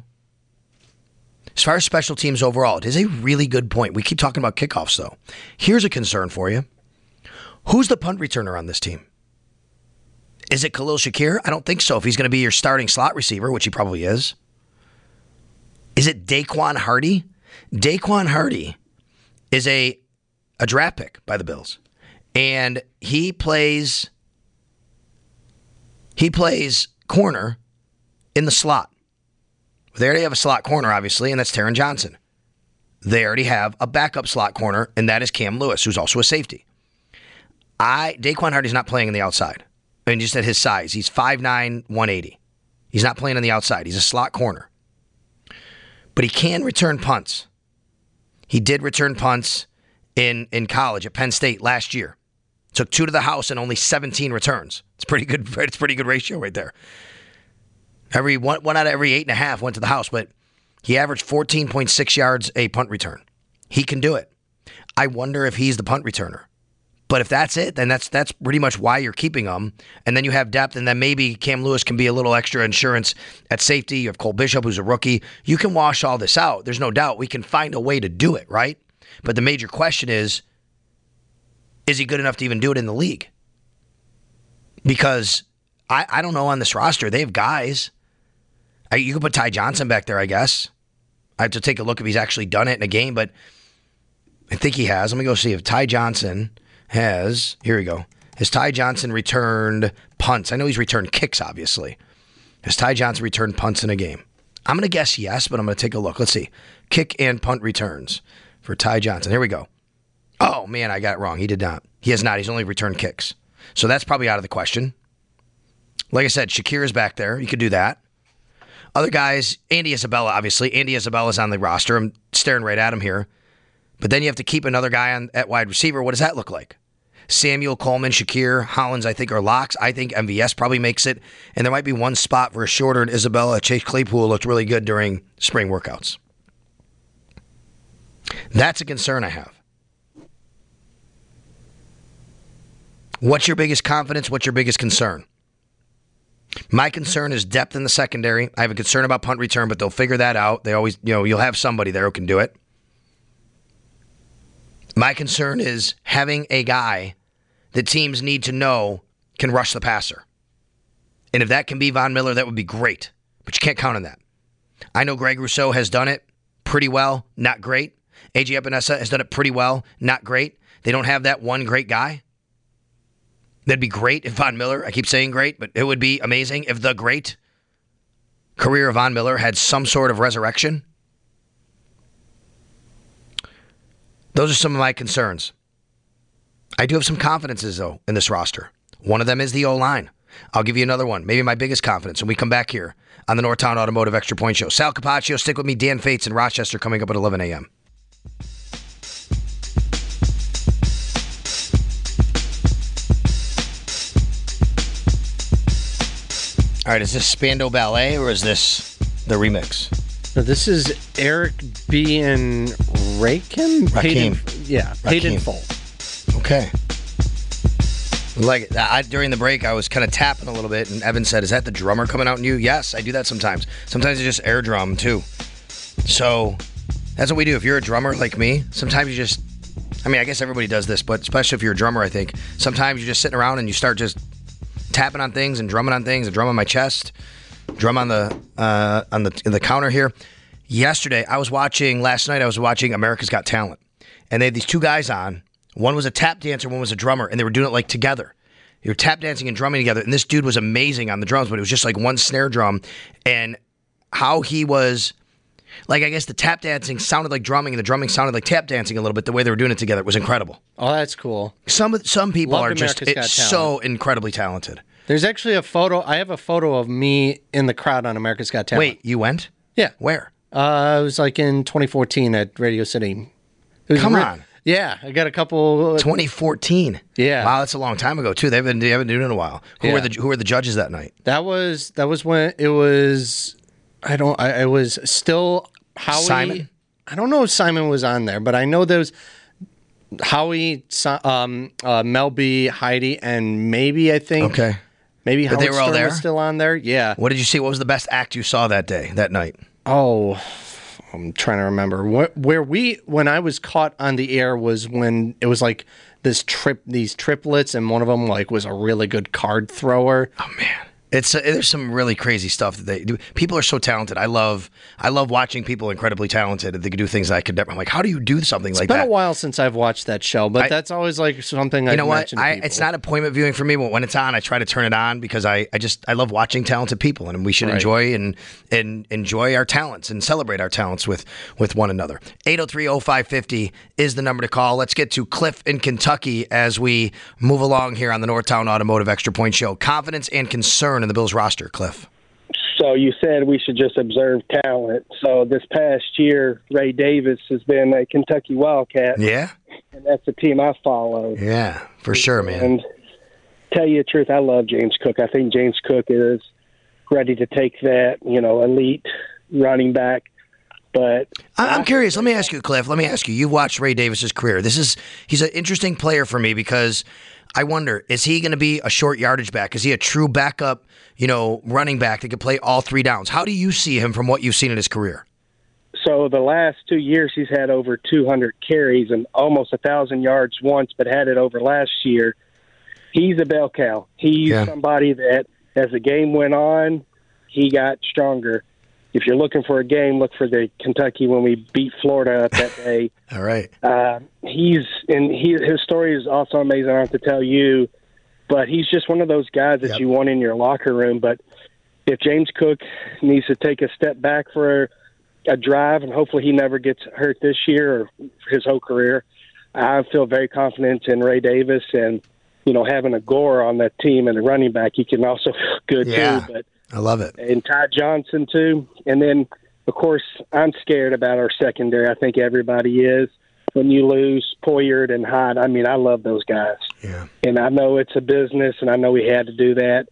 As far as special teams overall, it is a really good point. We keep talking about kickoffs, though. Here's a concern for you. Who's the punt returner on this team? Is it Khalil Shakir? I don't think so. If he's going to be your starting slot receiver, which he probably is. Is it Daquan Hardy? Daquan Hardy is a draft pick by the Bills. And he plays corner in the slot. They already have a slot corner, obviously, and that's Taron Johnson. They already have a backup slot corner, and that is Cam Lewis, who's also a safety. Daquan Hardy's not playing on the outside. I mean, just at his size. He's 5'9", 180. He's not playing on the outside. He's a slot corner. But he can return punts. He did return punts in college at Penn State last year. Took 2 to the house and only 17 returns. It's pretty good. It's a pretty good ratio right there. One out of every 8.5 went to the house, but He averaged 14.6 yards a punt return. He can do it. I wonder if he's the punt returner. But if that's it, then that's pretty much why you're keeping him. And then you have depth, and then maybe Cam Lewis can be a little extra insurance at safety. You have Cole Bishop, who's a rookie. You can wash all this out. There's no doubt. We can find a way to do it, right? But the major question is he good enough to even do it in the league? Because I don't know on this roster. They have guys. You could put Ty Johnson back there, I guess. I have to take a look if he's actually done it in a game, but I think he has. Let me go see if Ty Johnson has. Here we go. Has Ty Johnson returned punts? I know he's returned kicks, obviously. Has Ty Johnson returned punts in a game? I'm going to guess yes, but I'm going to take a look. Let's see. Kick and punt returns for Ty Johnson. Here we go. Oh, man, I got it wrong. He did not. He has not. He's only returned kicks. So that's probably out of the question. Like I said, Shakir is back there. You could do that. Other guys, Andy Isabella, obviously. Andy Isabella's on the roster. I'm staring right at him here. But then you have to keep another guy at wide receiver. What does that look like? Samuel, Coleman, Shakir, Hollins, I think, are locks. I think MVS probably makes it. And there might be one spot for a shorter and Isabella. Chase Claypool looked really good during spring workouts. That's a concern I have. What's your biggest confidence? What's your biggest concern? My concern is depth in the secondary. I have a concern about punt return, but they'll figure that out. They always, you'll have somebody there who can do it. My concern is having a guy that teams need to know can rush the passer. And if that can be Von Miller, that would be great. But you can't count on that. I know Greg Rousseau has done it pretty well, not great. A.J. Epinesa has done it pretty well, not great. They don't have that one great guy. That'd be great if Von Miller, I keep saying great, but it would be amazing if the great career of Von Miller had some sort of resurrection. Those are some of my concerns. I do have some confidences, though, in this roster. One of them is the O-line. I'll give you another one, maybe my biggest confidence, when we come back here on the Northtown Automotive Extra Point Show. Sal Capaccio, stick with me. Dan Fates in Rochester coming up at 11 a.m. All right, is this Spandau Ballet or is this the remix? So this is Eric B. and Rakim? Hayden Full. Okay. Like during the break, I was kind of tapping a little bit, and Evan said, "Is that the drummer coming out in you?" Yes, I do that sometimes. Sometimes it's just air drum too. So that's what we do. If you're a drummer like me, sometimes you just, I guess everybody does this, but especially if you're a drummer, I think sometimes you're just sitting around and you start just tapping on things and drumming on things. I drum on my chest, drum on the counter here. Last night I was watching America's Got Talent, and they had these two guys on. One was a tap dancer, one was a drummer, and they were doing it like together. They were tap dancing and drumming together, and this dude was amazing on the drums, but it was just like one snare drum, and how he was, like, I guess the tap dancing sounded like drumming, and the drumming sounded like tap dancing a little bit. The way they were doing it together, it was incredible. Oh, that's cool. Some people Loved are just so incredibly talented. There's actually a photo. I have a photo of me in the crowd on America's Got Talent. Wait, you went? Yeah. Where? It was like in 2014 at Radio City. Come on. Yeah, I got a couple. 2014. Yeah. Wow, that's a long time ago too. They haven't doing it in a while. Who were the judges that night? That was when it was. I was still Howie. Simon? I don't know if Simon was on there, but I know there was Howie, Mel B, Heidi, and maybe I think maybe Howard they were all Stern there? was still on there. Yeah. What did you see? What was the best act you saw that night? Oh, I'm trying to remember. When I was caught on the air was when it was like these triplets, and one of them like was a really good card thrower. Oh man. There's some really crazy stuff that they do. People are so talented. I love watching people incredibly talented. They can do things that I could never. I'm like, how do you do something like that? It's been a while since I've watched that show, but that's always like something I've mentioned to people. It's not appointment viewing for me, but when it's on, I try to turn it on because I love watching talented people, and we should enjoy and enjoy our talents and celebrate our talents with one another. 803-0550 is the number to call. Let's get to Cliff in Kentucky as we move along here on the Northtown Automotive Extra Point Show. Confidence and concern in the Bills roster, Cliff. So you said we should just observe talent. So this past year, Ray Davis has been a Kentucky Wildcat. Yeah. And that's the team I followed. Yeah, for sure, man. And tell you the truth, I love James Cook. I think James Cook is ready to take that, elite running back But I'm curious. Let me ask you, Cliff. Let me ask you. You've watched Ray Davis's career. He's an interesting player for me because I wonder, is he going to be a short yardage back? Is he a true backup, running back that can play all three downs? How do you see him from what you've seen in his career? So the last 2 years, he's had over 200 carries and almost 1,000 yards once, but had it over last year. He's a bell cow. He's somebody that, as the game went on, he got stronger. If you're looking for a game, look for the Kentucky when we beat Florida up that day. All right. His story is also amazing. I don't have to tell you, but he's just one of those guys that you want in your locker room. But if James Cook needs to take a step back for a drive, and hopefully he never gets hurt this year or his whole career, I feel very confident in Ray Davis, and having a Gore on that team and a running back, he can also feel good too. But I love it. And Ty Johnson too. And then, of course, I'm scared about our secondary. I think everybody is. When you lose Poyard and Hyde, I mean, I love those guys. Yeah. And I know it's a business, and I know we had to do that.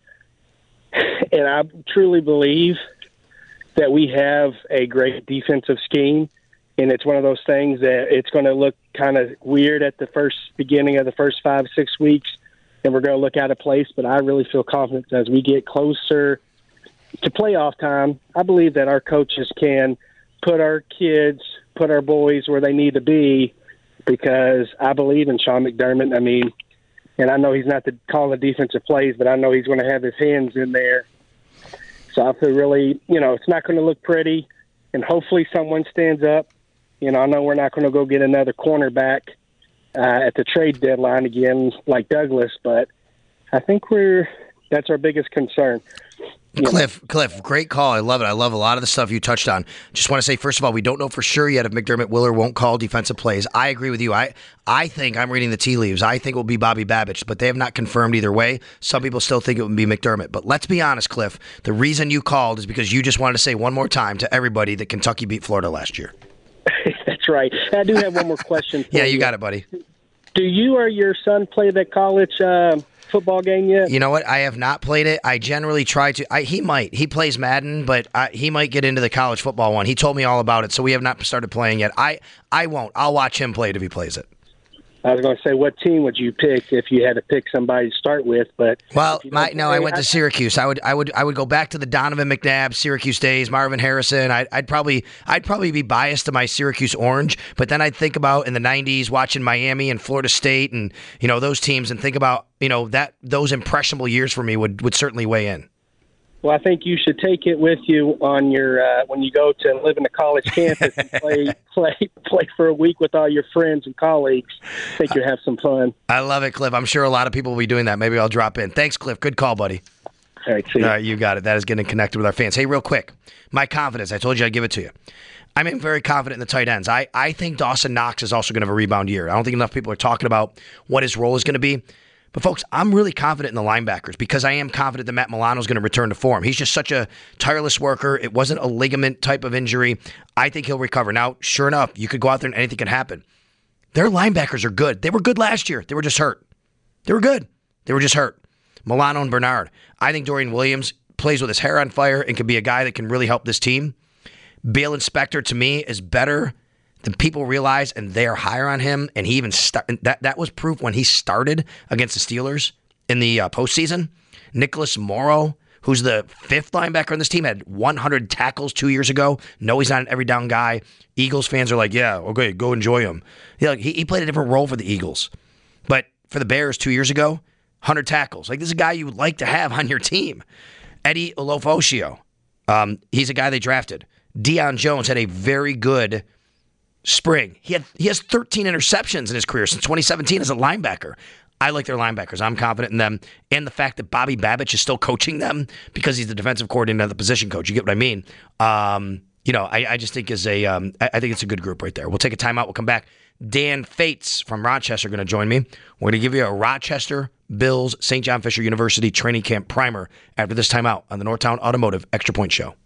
And I truly believe that we have a great defensive scheme, and it's one of those things that it's going to look kind of weird at the beginning of the first 5-6 weeks, and we're going to look out of place. But I really feel confident as we get closer to playoff time, I believe that our coaches can put our kids, put our boys where they need to be, because I believe in Sean McDermott. I mean, and I know he's not calling the defensive plays, but I know he's going to have his hands in there. So I feel really, it's not going to look pretty, and hopefully someone stands up. I know we're not going to go get another cornerback at the trade deadline again like Douglas, but I think that's our biggest concern. Cliff, great call. I love it. I love a lot of the stuff you touched on. Just want to say, first of all, we don't know for sure yet if McDermott will or won't call defensive plays. I agree with you. I think I'm reading the tea leaves. I think it will be Bobby Babich, but they have not confirmed either way. Some people still think it would be McDermott. But let's be honest, Cliff. The reason you called is because you just wanted to say one more time to everybody that Kentucky beat Florida last year. That's right. I do have one more question for you. You got it, buddy. Do you or your son play that college football game yet? You know what? I have not played it. I generally try to. He might. He plays Madden, but he might get into the college football one. He told me all about it, so we have not started playing yet. I won't. I'll watch him play it if he plays it. I was going to say, what team would you pick if you had to pick somebody to start with? But I went to Syracuse. I would go back to the Donovan McNabb Syracuse days, Marvin Harrison. I'd probably be biased to my Syracuse orange, but then I'd think about in the 90s watching Miami and Florida State and those teams, and think about that those impressionable years for me would certainly weigh in. Well, I think you should take it with you on your when you go to live in a college campus and play for a week with all your friends and colleagues. I think you'll have some fun. I love it, Cliff. I'm sure a lot of people will be doing that. Maybe I'll drop in. Thanks, Cliff. Good call, buddy. All right, see you. All right, you got it. That is getting connected with our fans. Hey, real quick, my confidence. I told you I'd give it to you. I'm very confident in the tight ends. I think Dawson Knox is also going to have a rebound year. I don't think enough people are talking about what his role is going to be. But, folks, I'm really confident in the linebackers because I am confident that Matt Milano is going to return to form. He's just such a tireless worker. It wasn't a ligament type of injury. I think he'll recover. Now, sure enough, you could go out there and anything can happen. Their linebackers are good. They were good last year. They were just hurt. They were good. They were just hurt. Milano and Bernard. I think Dorian Williams plays with his hair on fire and can be a guy that can really help this team. Bale Inspector, to me, is better than people realize, and they are higher on him. And he even that was proof when he started against the Steelers in the postseason. Nicholas Morrow, who's the fifth linebacker on this team, had 100 tackles 2 years ago. No, he's not an every down guy. Eagles fans are like, yeah, okay, go enjoy him. He played a different role for the Eagles. But for the Bears 2 years ago, 100 tackles. This is a guy you would like to have on your team. Eddie Olofosio, he's a guy they drafted. Deion Jones had a very good spring. He has 13 interceptions in his career since 2017 as a linebacker. I like their linebackers. I'm confident in them. And the fact that Bobby Babich is still coaching them because he's the defensive coordinator and the position coach. You get what I mean? I just think I think it's a good group right there. We'll take a timeout. We'll come back. Dan Fates from Rochester are going to join me. We're going to give you a Rochester Bills St. John Fisher University training camp primer after this timeout on the Northtown Automotive Extra Point Show.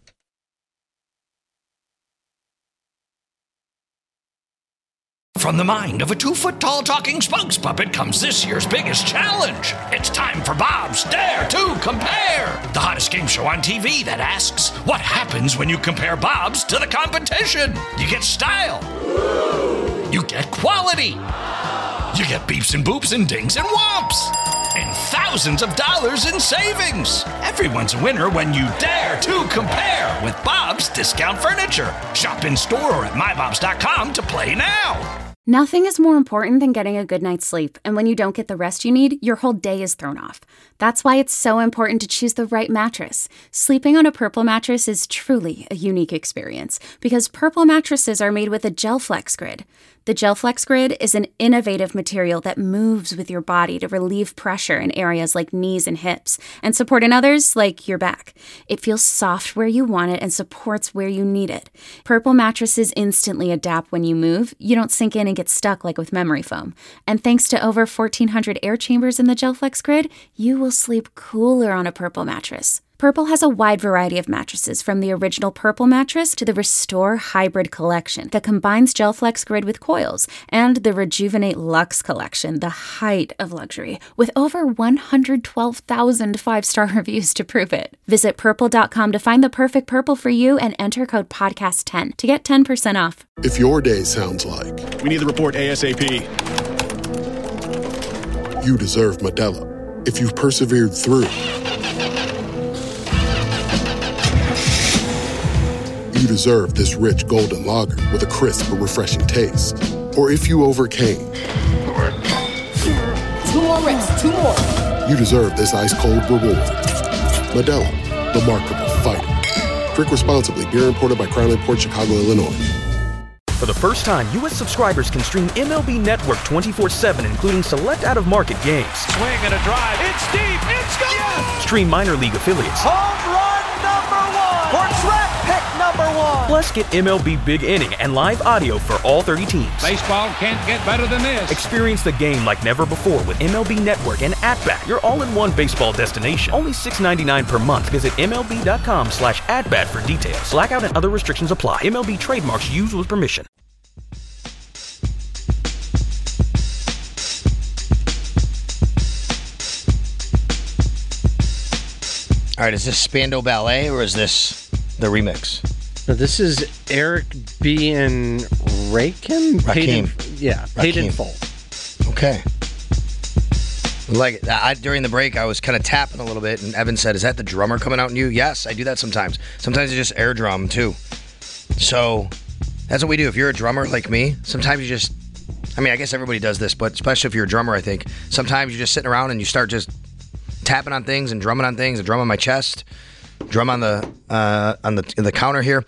From the mind of a 2-foot-tall talking spokes puppet comes this year's biggest challenge. It's time for Bob's Dare to Compare, the hottest game show on TV that asks, what happens when you compare Bobs to the competition? You get style. You get quality. You get beeps and boops and dings and whomps. And thousands of dollars in savings. Everyone's a winner when you dare to compare with Bob's Discount Furniture. Shop in store or at mybobs.com to play now. Nothing is more important than getting a good night's sleep, and when you don't get the rest you need, your whole day is thrown off. That's why it's so important to choose the right mattress. Sleeping on a Purple mattress is truly a unique experience, because Purple mattresses are made with a GelFlex Grid. The GelFlex Grid is an innovative material that moves with your body to relieve pressure in areas like knees and hips, and support in others like your back. It feels soft where you want it and supports where you need it. Purple mattresses instantly adapt when you move. You don't sink in and get stuck like with memory foam. And thanks to over 1,400 air chambers in the GelFlex Grid, you will sleep cooler on a Purple mattress. Purple has a wide variety of mattresses, from the original Purple mattress to the Restore Hybrid collection that combines GelFlex Grid with coils, and the Rejuvenate Luxe collection, the height of luxury, with over 112,000 5-star reviews to prove it. Visit purple.com to find the perfect Purple for you and enter code podcast10 to get 10% off. If your day sounds like we need the report ASAP, you deserve Modelo. If you've persevered through, you deserve this rich golden lager with a crisp but refreshing taste. Or if you overcame. 2 more reps, 2 more. You deserve this ice-cold reward. Modelo, the Markable Fighter. Drink responsibly. Beer imported by Crown Imports, Chicago, Illinois. For the first time, U.S. subscribers can stream MLB Network 24/7, including select out-of-market games. Swing and a drive. It's deep. It's gone. Yes! Stream minor league affiliates. Home run number 1. For track pick number 1. Plus, get MLB Big Inning and live audio for all 30 teams. Baseball can't get better than this. Experience the game like never before with MLB Network and At-Bat, your all-in-one baseball destination. Only $6.99 per month. Visit MLB.com/AtBat for details. Blackout and other restrictions apply. MLB trademarks used with permission. All right, is this Spandau Ballet or is this the remix? So this is Eric B. and Rakim? Hayden Full. Okay. Like during the break, I was kind of tapping a little bit, and Evan said, "Is that the drummer coming out in you?" Yes, I do that sometimes. Sometimes it's just air drum too. So that's what we do. If you're a drummer like me, sometimes you just, I mean, I guess everybody does this, but especially if you're a drummer, I think sometimes you're just sitting around and you start just tapping on things and drumming on things. I drum on my chest, drum on the counter here.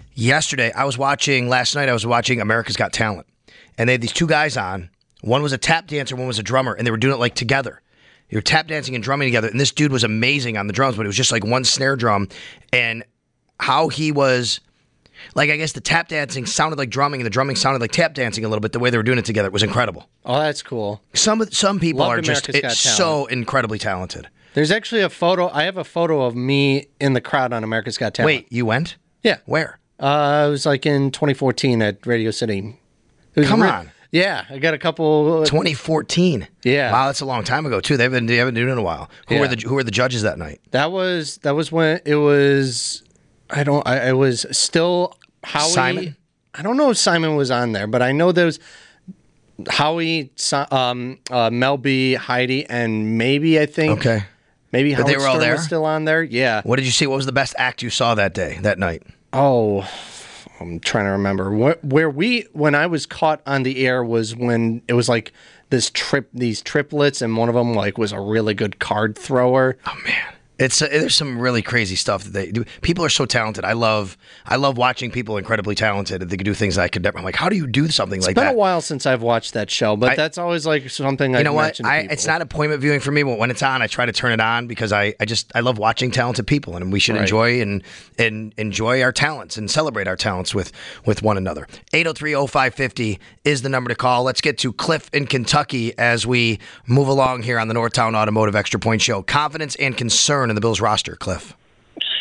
Last night I was watching America's Got Talent, and they had these 2 guys on. One was a tap dancer, one was a drummer, and they were doing it like together. They were tap dancing and drumming together, and this dude was amazing on the drums, but it was just like one snare drum, and how he was, like, I guess the tap dancing sounded like drumming, and the drumming sounded like tap dancing a little bit. The way they were doing it together, it was incredible. Oh, that's cool. Some people Loved are just so incredibly talented. There's actually a photo. I have a photo of me in the crowd on America's Got Talent. Wait, you went? Yeah. Where? It was like in 2014 at Radio City. Come on. Yeah, I got a couple. 2014. Yeah. Wow, that's a long time ago too. They haven't been doing it in a while. Who were the judges that night? That was when it was. I was still Howie. Simon? I don't know if Simon was on there, but I know there was Howie, Mel B, Heidi, and maybe I think maybe Howard they were all Stern there. Was still on there. Yeah. What did you see? What was the best act you saw that night? Oh, I'm trying to remember. When I was caught on the air was when it was like these triplets, and one of them like was a really good card thrower. Oh man. There's some really crazy stuff that they do. People are so talented. I love watching people incredibly talented. They can do things I could never. I'm like, how do you do something like that? It's been a while since I've watched that show, but that's always like something I've mentioned to people. It's not appointment viewing for me, but when it's on, I try to turn it on because I love watching talented people, and we should enjoy and enjoy our talents and celebrate our talents with one another. 803-0550 is the number to call. Let's get to Cliff in Kentucky as we move along here on the Northtown Automotive Extra Point Show. Confidence and concern in the Bills roster, Cliff.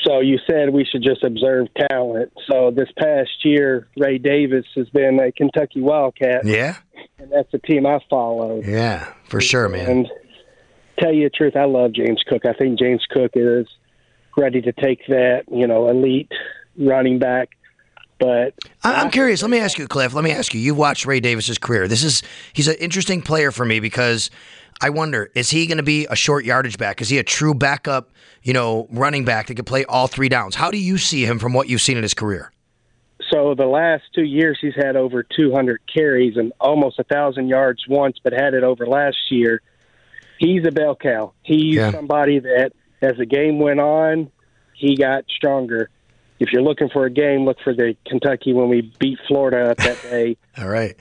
So you said we should just observe talent. So this past year, Ray Davis has been a Kentucky Wildcat. Yeah. And that's the team I followed. Yeah, for sure, man. And tell you the truth, I love James Cook. I think James Cook is ready to take that, elite running back. But I'm curious. Let me ask you, Cliff. You've watched Ray Davis's career. He's an interesting player for me because I wonder, is he going to be a short yardage back? Is he a true backup, running back that can play all three downs? How do you see him from what you've seen in his career? So the last 2 years, he's had over 200 carries and almost 1,000 yards once, but had it over last year. He's a bell cow. He's somebody that, as the game went on, he got stronger. If you're looking for a game, look for the Kentucky when we beat Florida up that day. All right.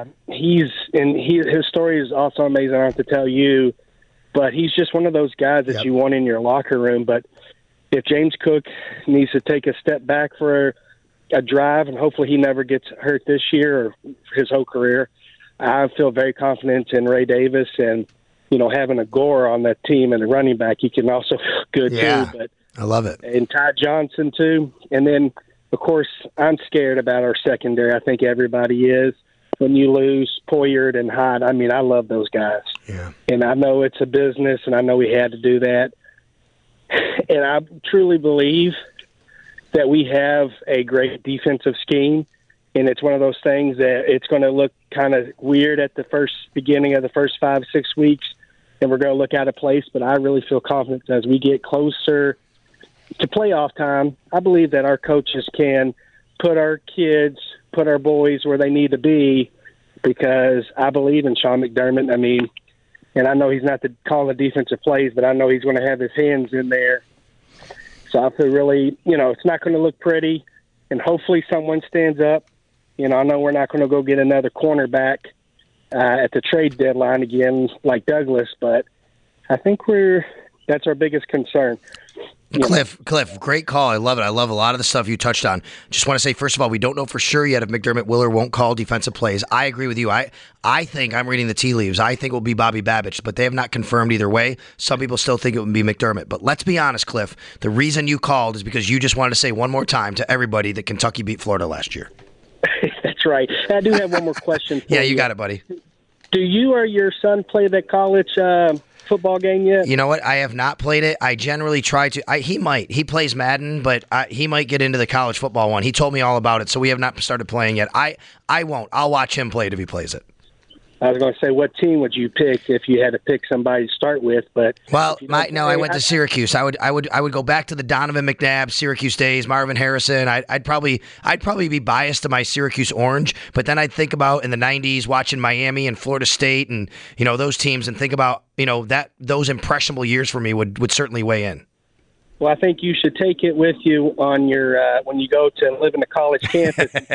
His story is also amazing. I don't have to tell you, but he's just one of those guys that you want in your locker room. But if James Cook needs to take a step back for a drive, and hopefully he never gets hurt this year or his whole career, I feel very confident in Ray Davis and having a Gore on that team and a running back. He can also feel good too. But I love it. And Ty Johnson, too. And then, of course, I'm scared about our secondary. I think everybody is. When you lose Poyard and Hyde, I love those guys. Yeah. And I know it's a business, and I know we had to do that. And I truly believe that we have a great defensive scheme, and it's one of those things that it's going to look kind of weird at the beginning of the first 5-6 weeks, and we're going to look out of place. But I really feel confident as we get closer to playoff time, I believe that our coaches can put our kids, put our boys where they need to be, because I believe in Sean McDermott. And I know he's not calling the defensive plays, but I know he's going to have his hands in there. So I feel really, it's not going to look pretty, and hopefully someone stands up. I know we're not going to go get another cornerback at the trade deadline again like Douglas, but I think that's our biggest concern. Cliff, great call. I love it. I love a lot of the stuff you touched on. Just want to say, first of all, we don't know for sure yet if McDermott will or won't call defensive plays. I agree with you. I think I'm reading the tea leaves. I think it will be Bobby Babich, but they have not confirmed either way. Some people still think it would be McDermott. But let's be honest, Cliff. The reason you called is because you just wanted to say one more time to everybody that Kentucky beat Florida last year. That's right. I do have one more question for you. You got it, buddy. Do you or your son play that college football game yet? You know what? I have not played it. I generally try to. He might. He plays Madden, but he might get into the college football one. He told me all about it, so we have not started playing yet. I won't. I'll watch him play it if he plays it. I was going to say, what team would you pick if you had to pick somebody to start with? But I went to Syracuse. I would go back to the Donovan McNabb Syracuse days, Marvin Harrison. I'd probably be biased to my Syracuse orange, but then I'd think about in the 90s watching Miami and Florida State and those teams, and think about that those impressionable years for me would certainly weigh in. Well, I think you should take it with you on your when you go to live in a college campus and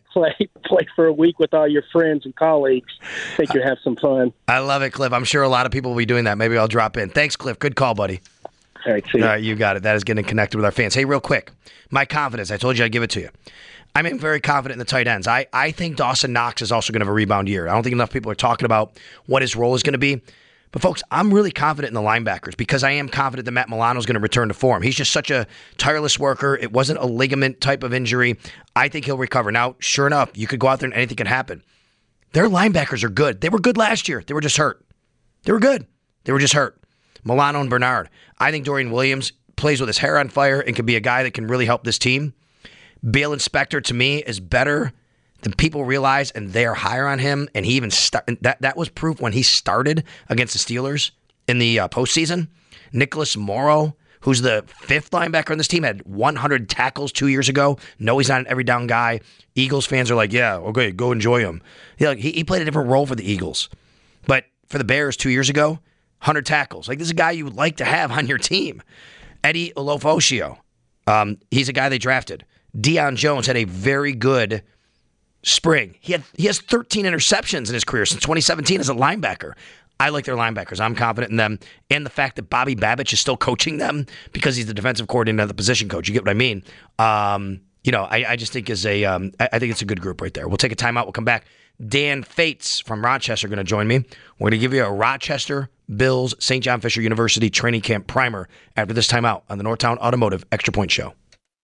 play for a week with all your friends and colleagues. I think you'll have some fun. I love it, Cliff. I'm sure a lot of people will be doing that. Maybe I'll drop in. Thanks, Cliff. Good call, buddy. All right, see you. All right, you got it. That is getting connected with our fans. Hey, real quick, my confidence. I told you I'd give it to you. I'm very confident in the tight ends. I think Dawson Knox is also going to have a rebound year. I don't think enough people are talking about what his role is going to be. But, folks, I'm really confident in the linebackers because I am confident that Matt Milano is going to return to form. He's just such a tireless worker. It wasn't a ligament type of injury. I think he'll recover. Now, sure enough, you could go out there and anything can happen. Their linebackers are good. They were good last year. They were just hurt. They were good. They were just hurt. Milano and Bernard. I think Dorian Williams plays with his hair on fire and can be a guy that can really help this team. Bale Inspector, to me, is better than people realize, and they are higher on him. And he even that was proof when he started against the Steelers in the postseason. Nicholas Morrow, who's the fifth linebacker on this team, had 100 tackles 2 years ago. No, he's not an every down guy. Eagles fans are like, yeah, okay, go enjoy him. He played a different role for the Eagles. But for the Bears 2 years ago, 100 tackles. This is a guy you would like to have on your team. Eddie Olofosio, he's a guy they drafted. Deion Jones had a very good spring. He has 13 interceptions in his career since 2017 as a linebacker. I like their linebackers. I'm confident in them. And the fact that Bobby Babich is still coaching them because he's the defensive coordinator and the position coach. You get what I mean? I just think I think it's a good group right there. We'll take a timeout. We'll come back. Dan Fates from Rochester are going to join me. We're going to give you a Rochester Bills St. John Fisher University training camp primer after this timeout on the Northtown Automotive Extra Point Show.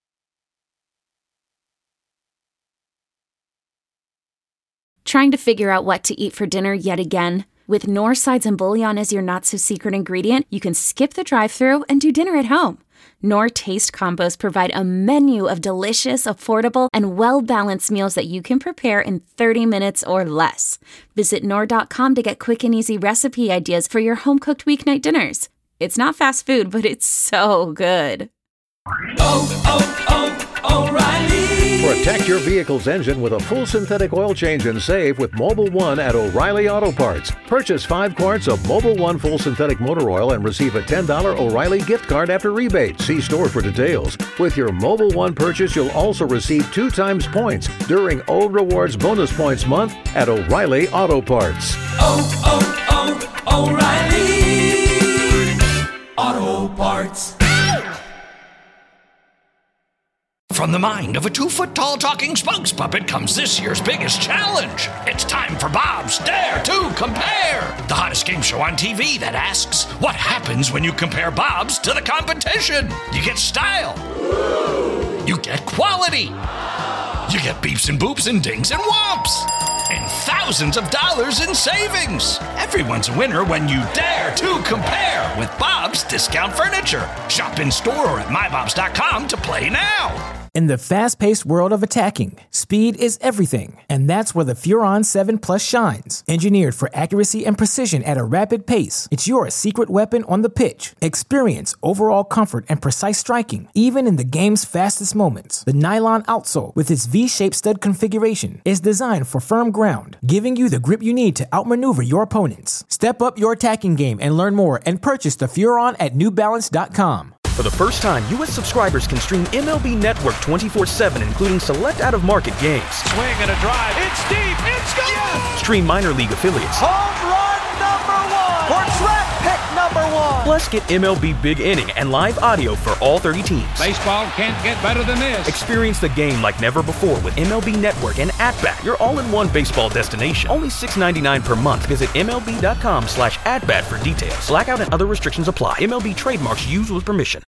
Trying to figure out what to eat for dinner yet again? With Knorr sides and bouillon as your not-so-secret ingredient, you can skip the drive-thru and do dinner at home. Knorr Taste Combos provide a menu of delicious, affordable, and well-balanced meals that you can prepare in 30 minutes or less. Visit Knorr.com to get quick and easy recipe ideas for your home-cooked weeknight dinners. It's not fast food, but it's so good. O'Reilly. Protect your vehicle's engine with a full synthetic oil change and save with Mobil 1 at O'Reilly Auto Parts. Purchase 5 quarts of Mobil 1 full synthetic motor oil and receive a $10 O'Reilly gift card after rebate. See store for details. With your Mobil 1 purchase, you'll also receive 2 times points during O Rewards Bonus Points Month at O'Reilly Auto Parts. O'Reilly Auto Parts. From the mind of a 2-foot-tall talking spokes puppet comes this year's biggest challenge. It's time for Bob's Dare to Compare, the hottest game show on TV that asks, what happens when you compare Bob's to the competition? You get style. You get quality. You get beeps and boops and dings and whomps. And thousands of dollars in savings. Everyone's a winner when you dare to compare with Bob's Discount Furniture. Shop in store or at mybobs.com to play now. In the fast-paced world of attacking, speed is everything, and that's where the Furon 7 Plus shines. Engineered for accuracy and precision at a rapid pace, it's your secret weapon on the pitch. Experience overall comfort and precise striking, even in the game's fastest moments. The nylon outsole, with its V-shaped stud configuration, is designed for firm ground, giving you the grip you need to outmaneuver your opponents. Step up your attacking game and learn more and purchase the Furon at NewBalance.com. For the first time, U.S. subscribers can stream MLB Network 24/7, including select out-of-market games. Swing and a drive. It's deep. It's gone. Yes. Stream minor league affiliates. Home run number 1. Or track pick number 1. Plus, get MLB Big Inning and live audio for all 30 teams. Baseball can't get better than this. Experience the game like never before with MLB Network and At-Bat, your all-in-one baseball destination. Only $6.99 per month. Visit MLB.com/atbat for details. Blackout and other restrictions apply. MLB trademarks used with permission.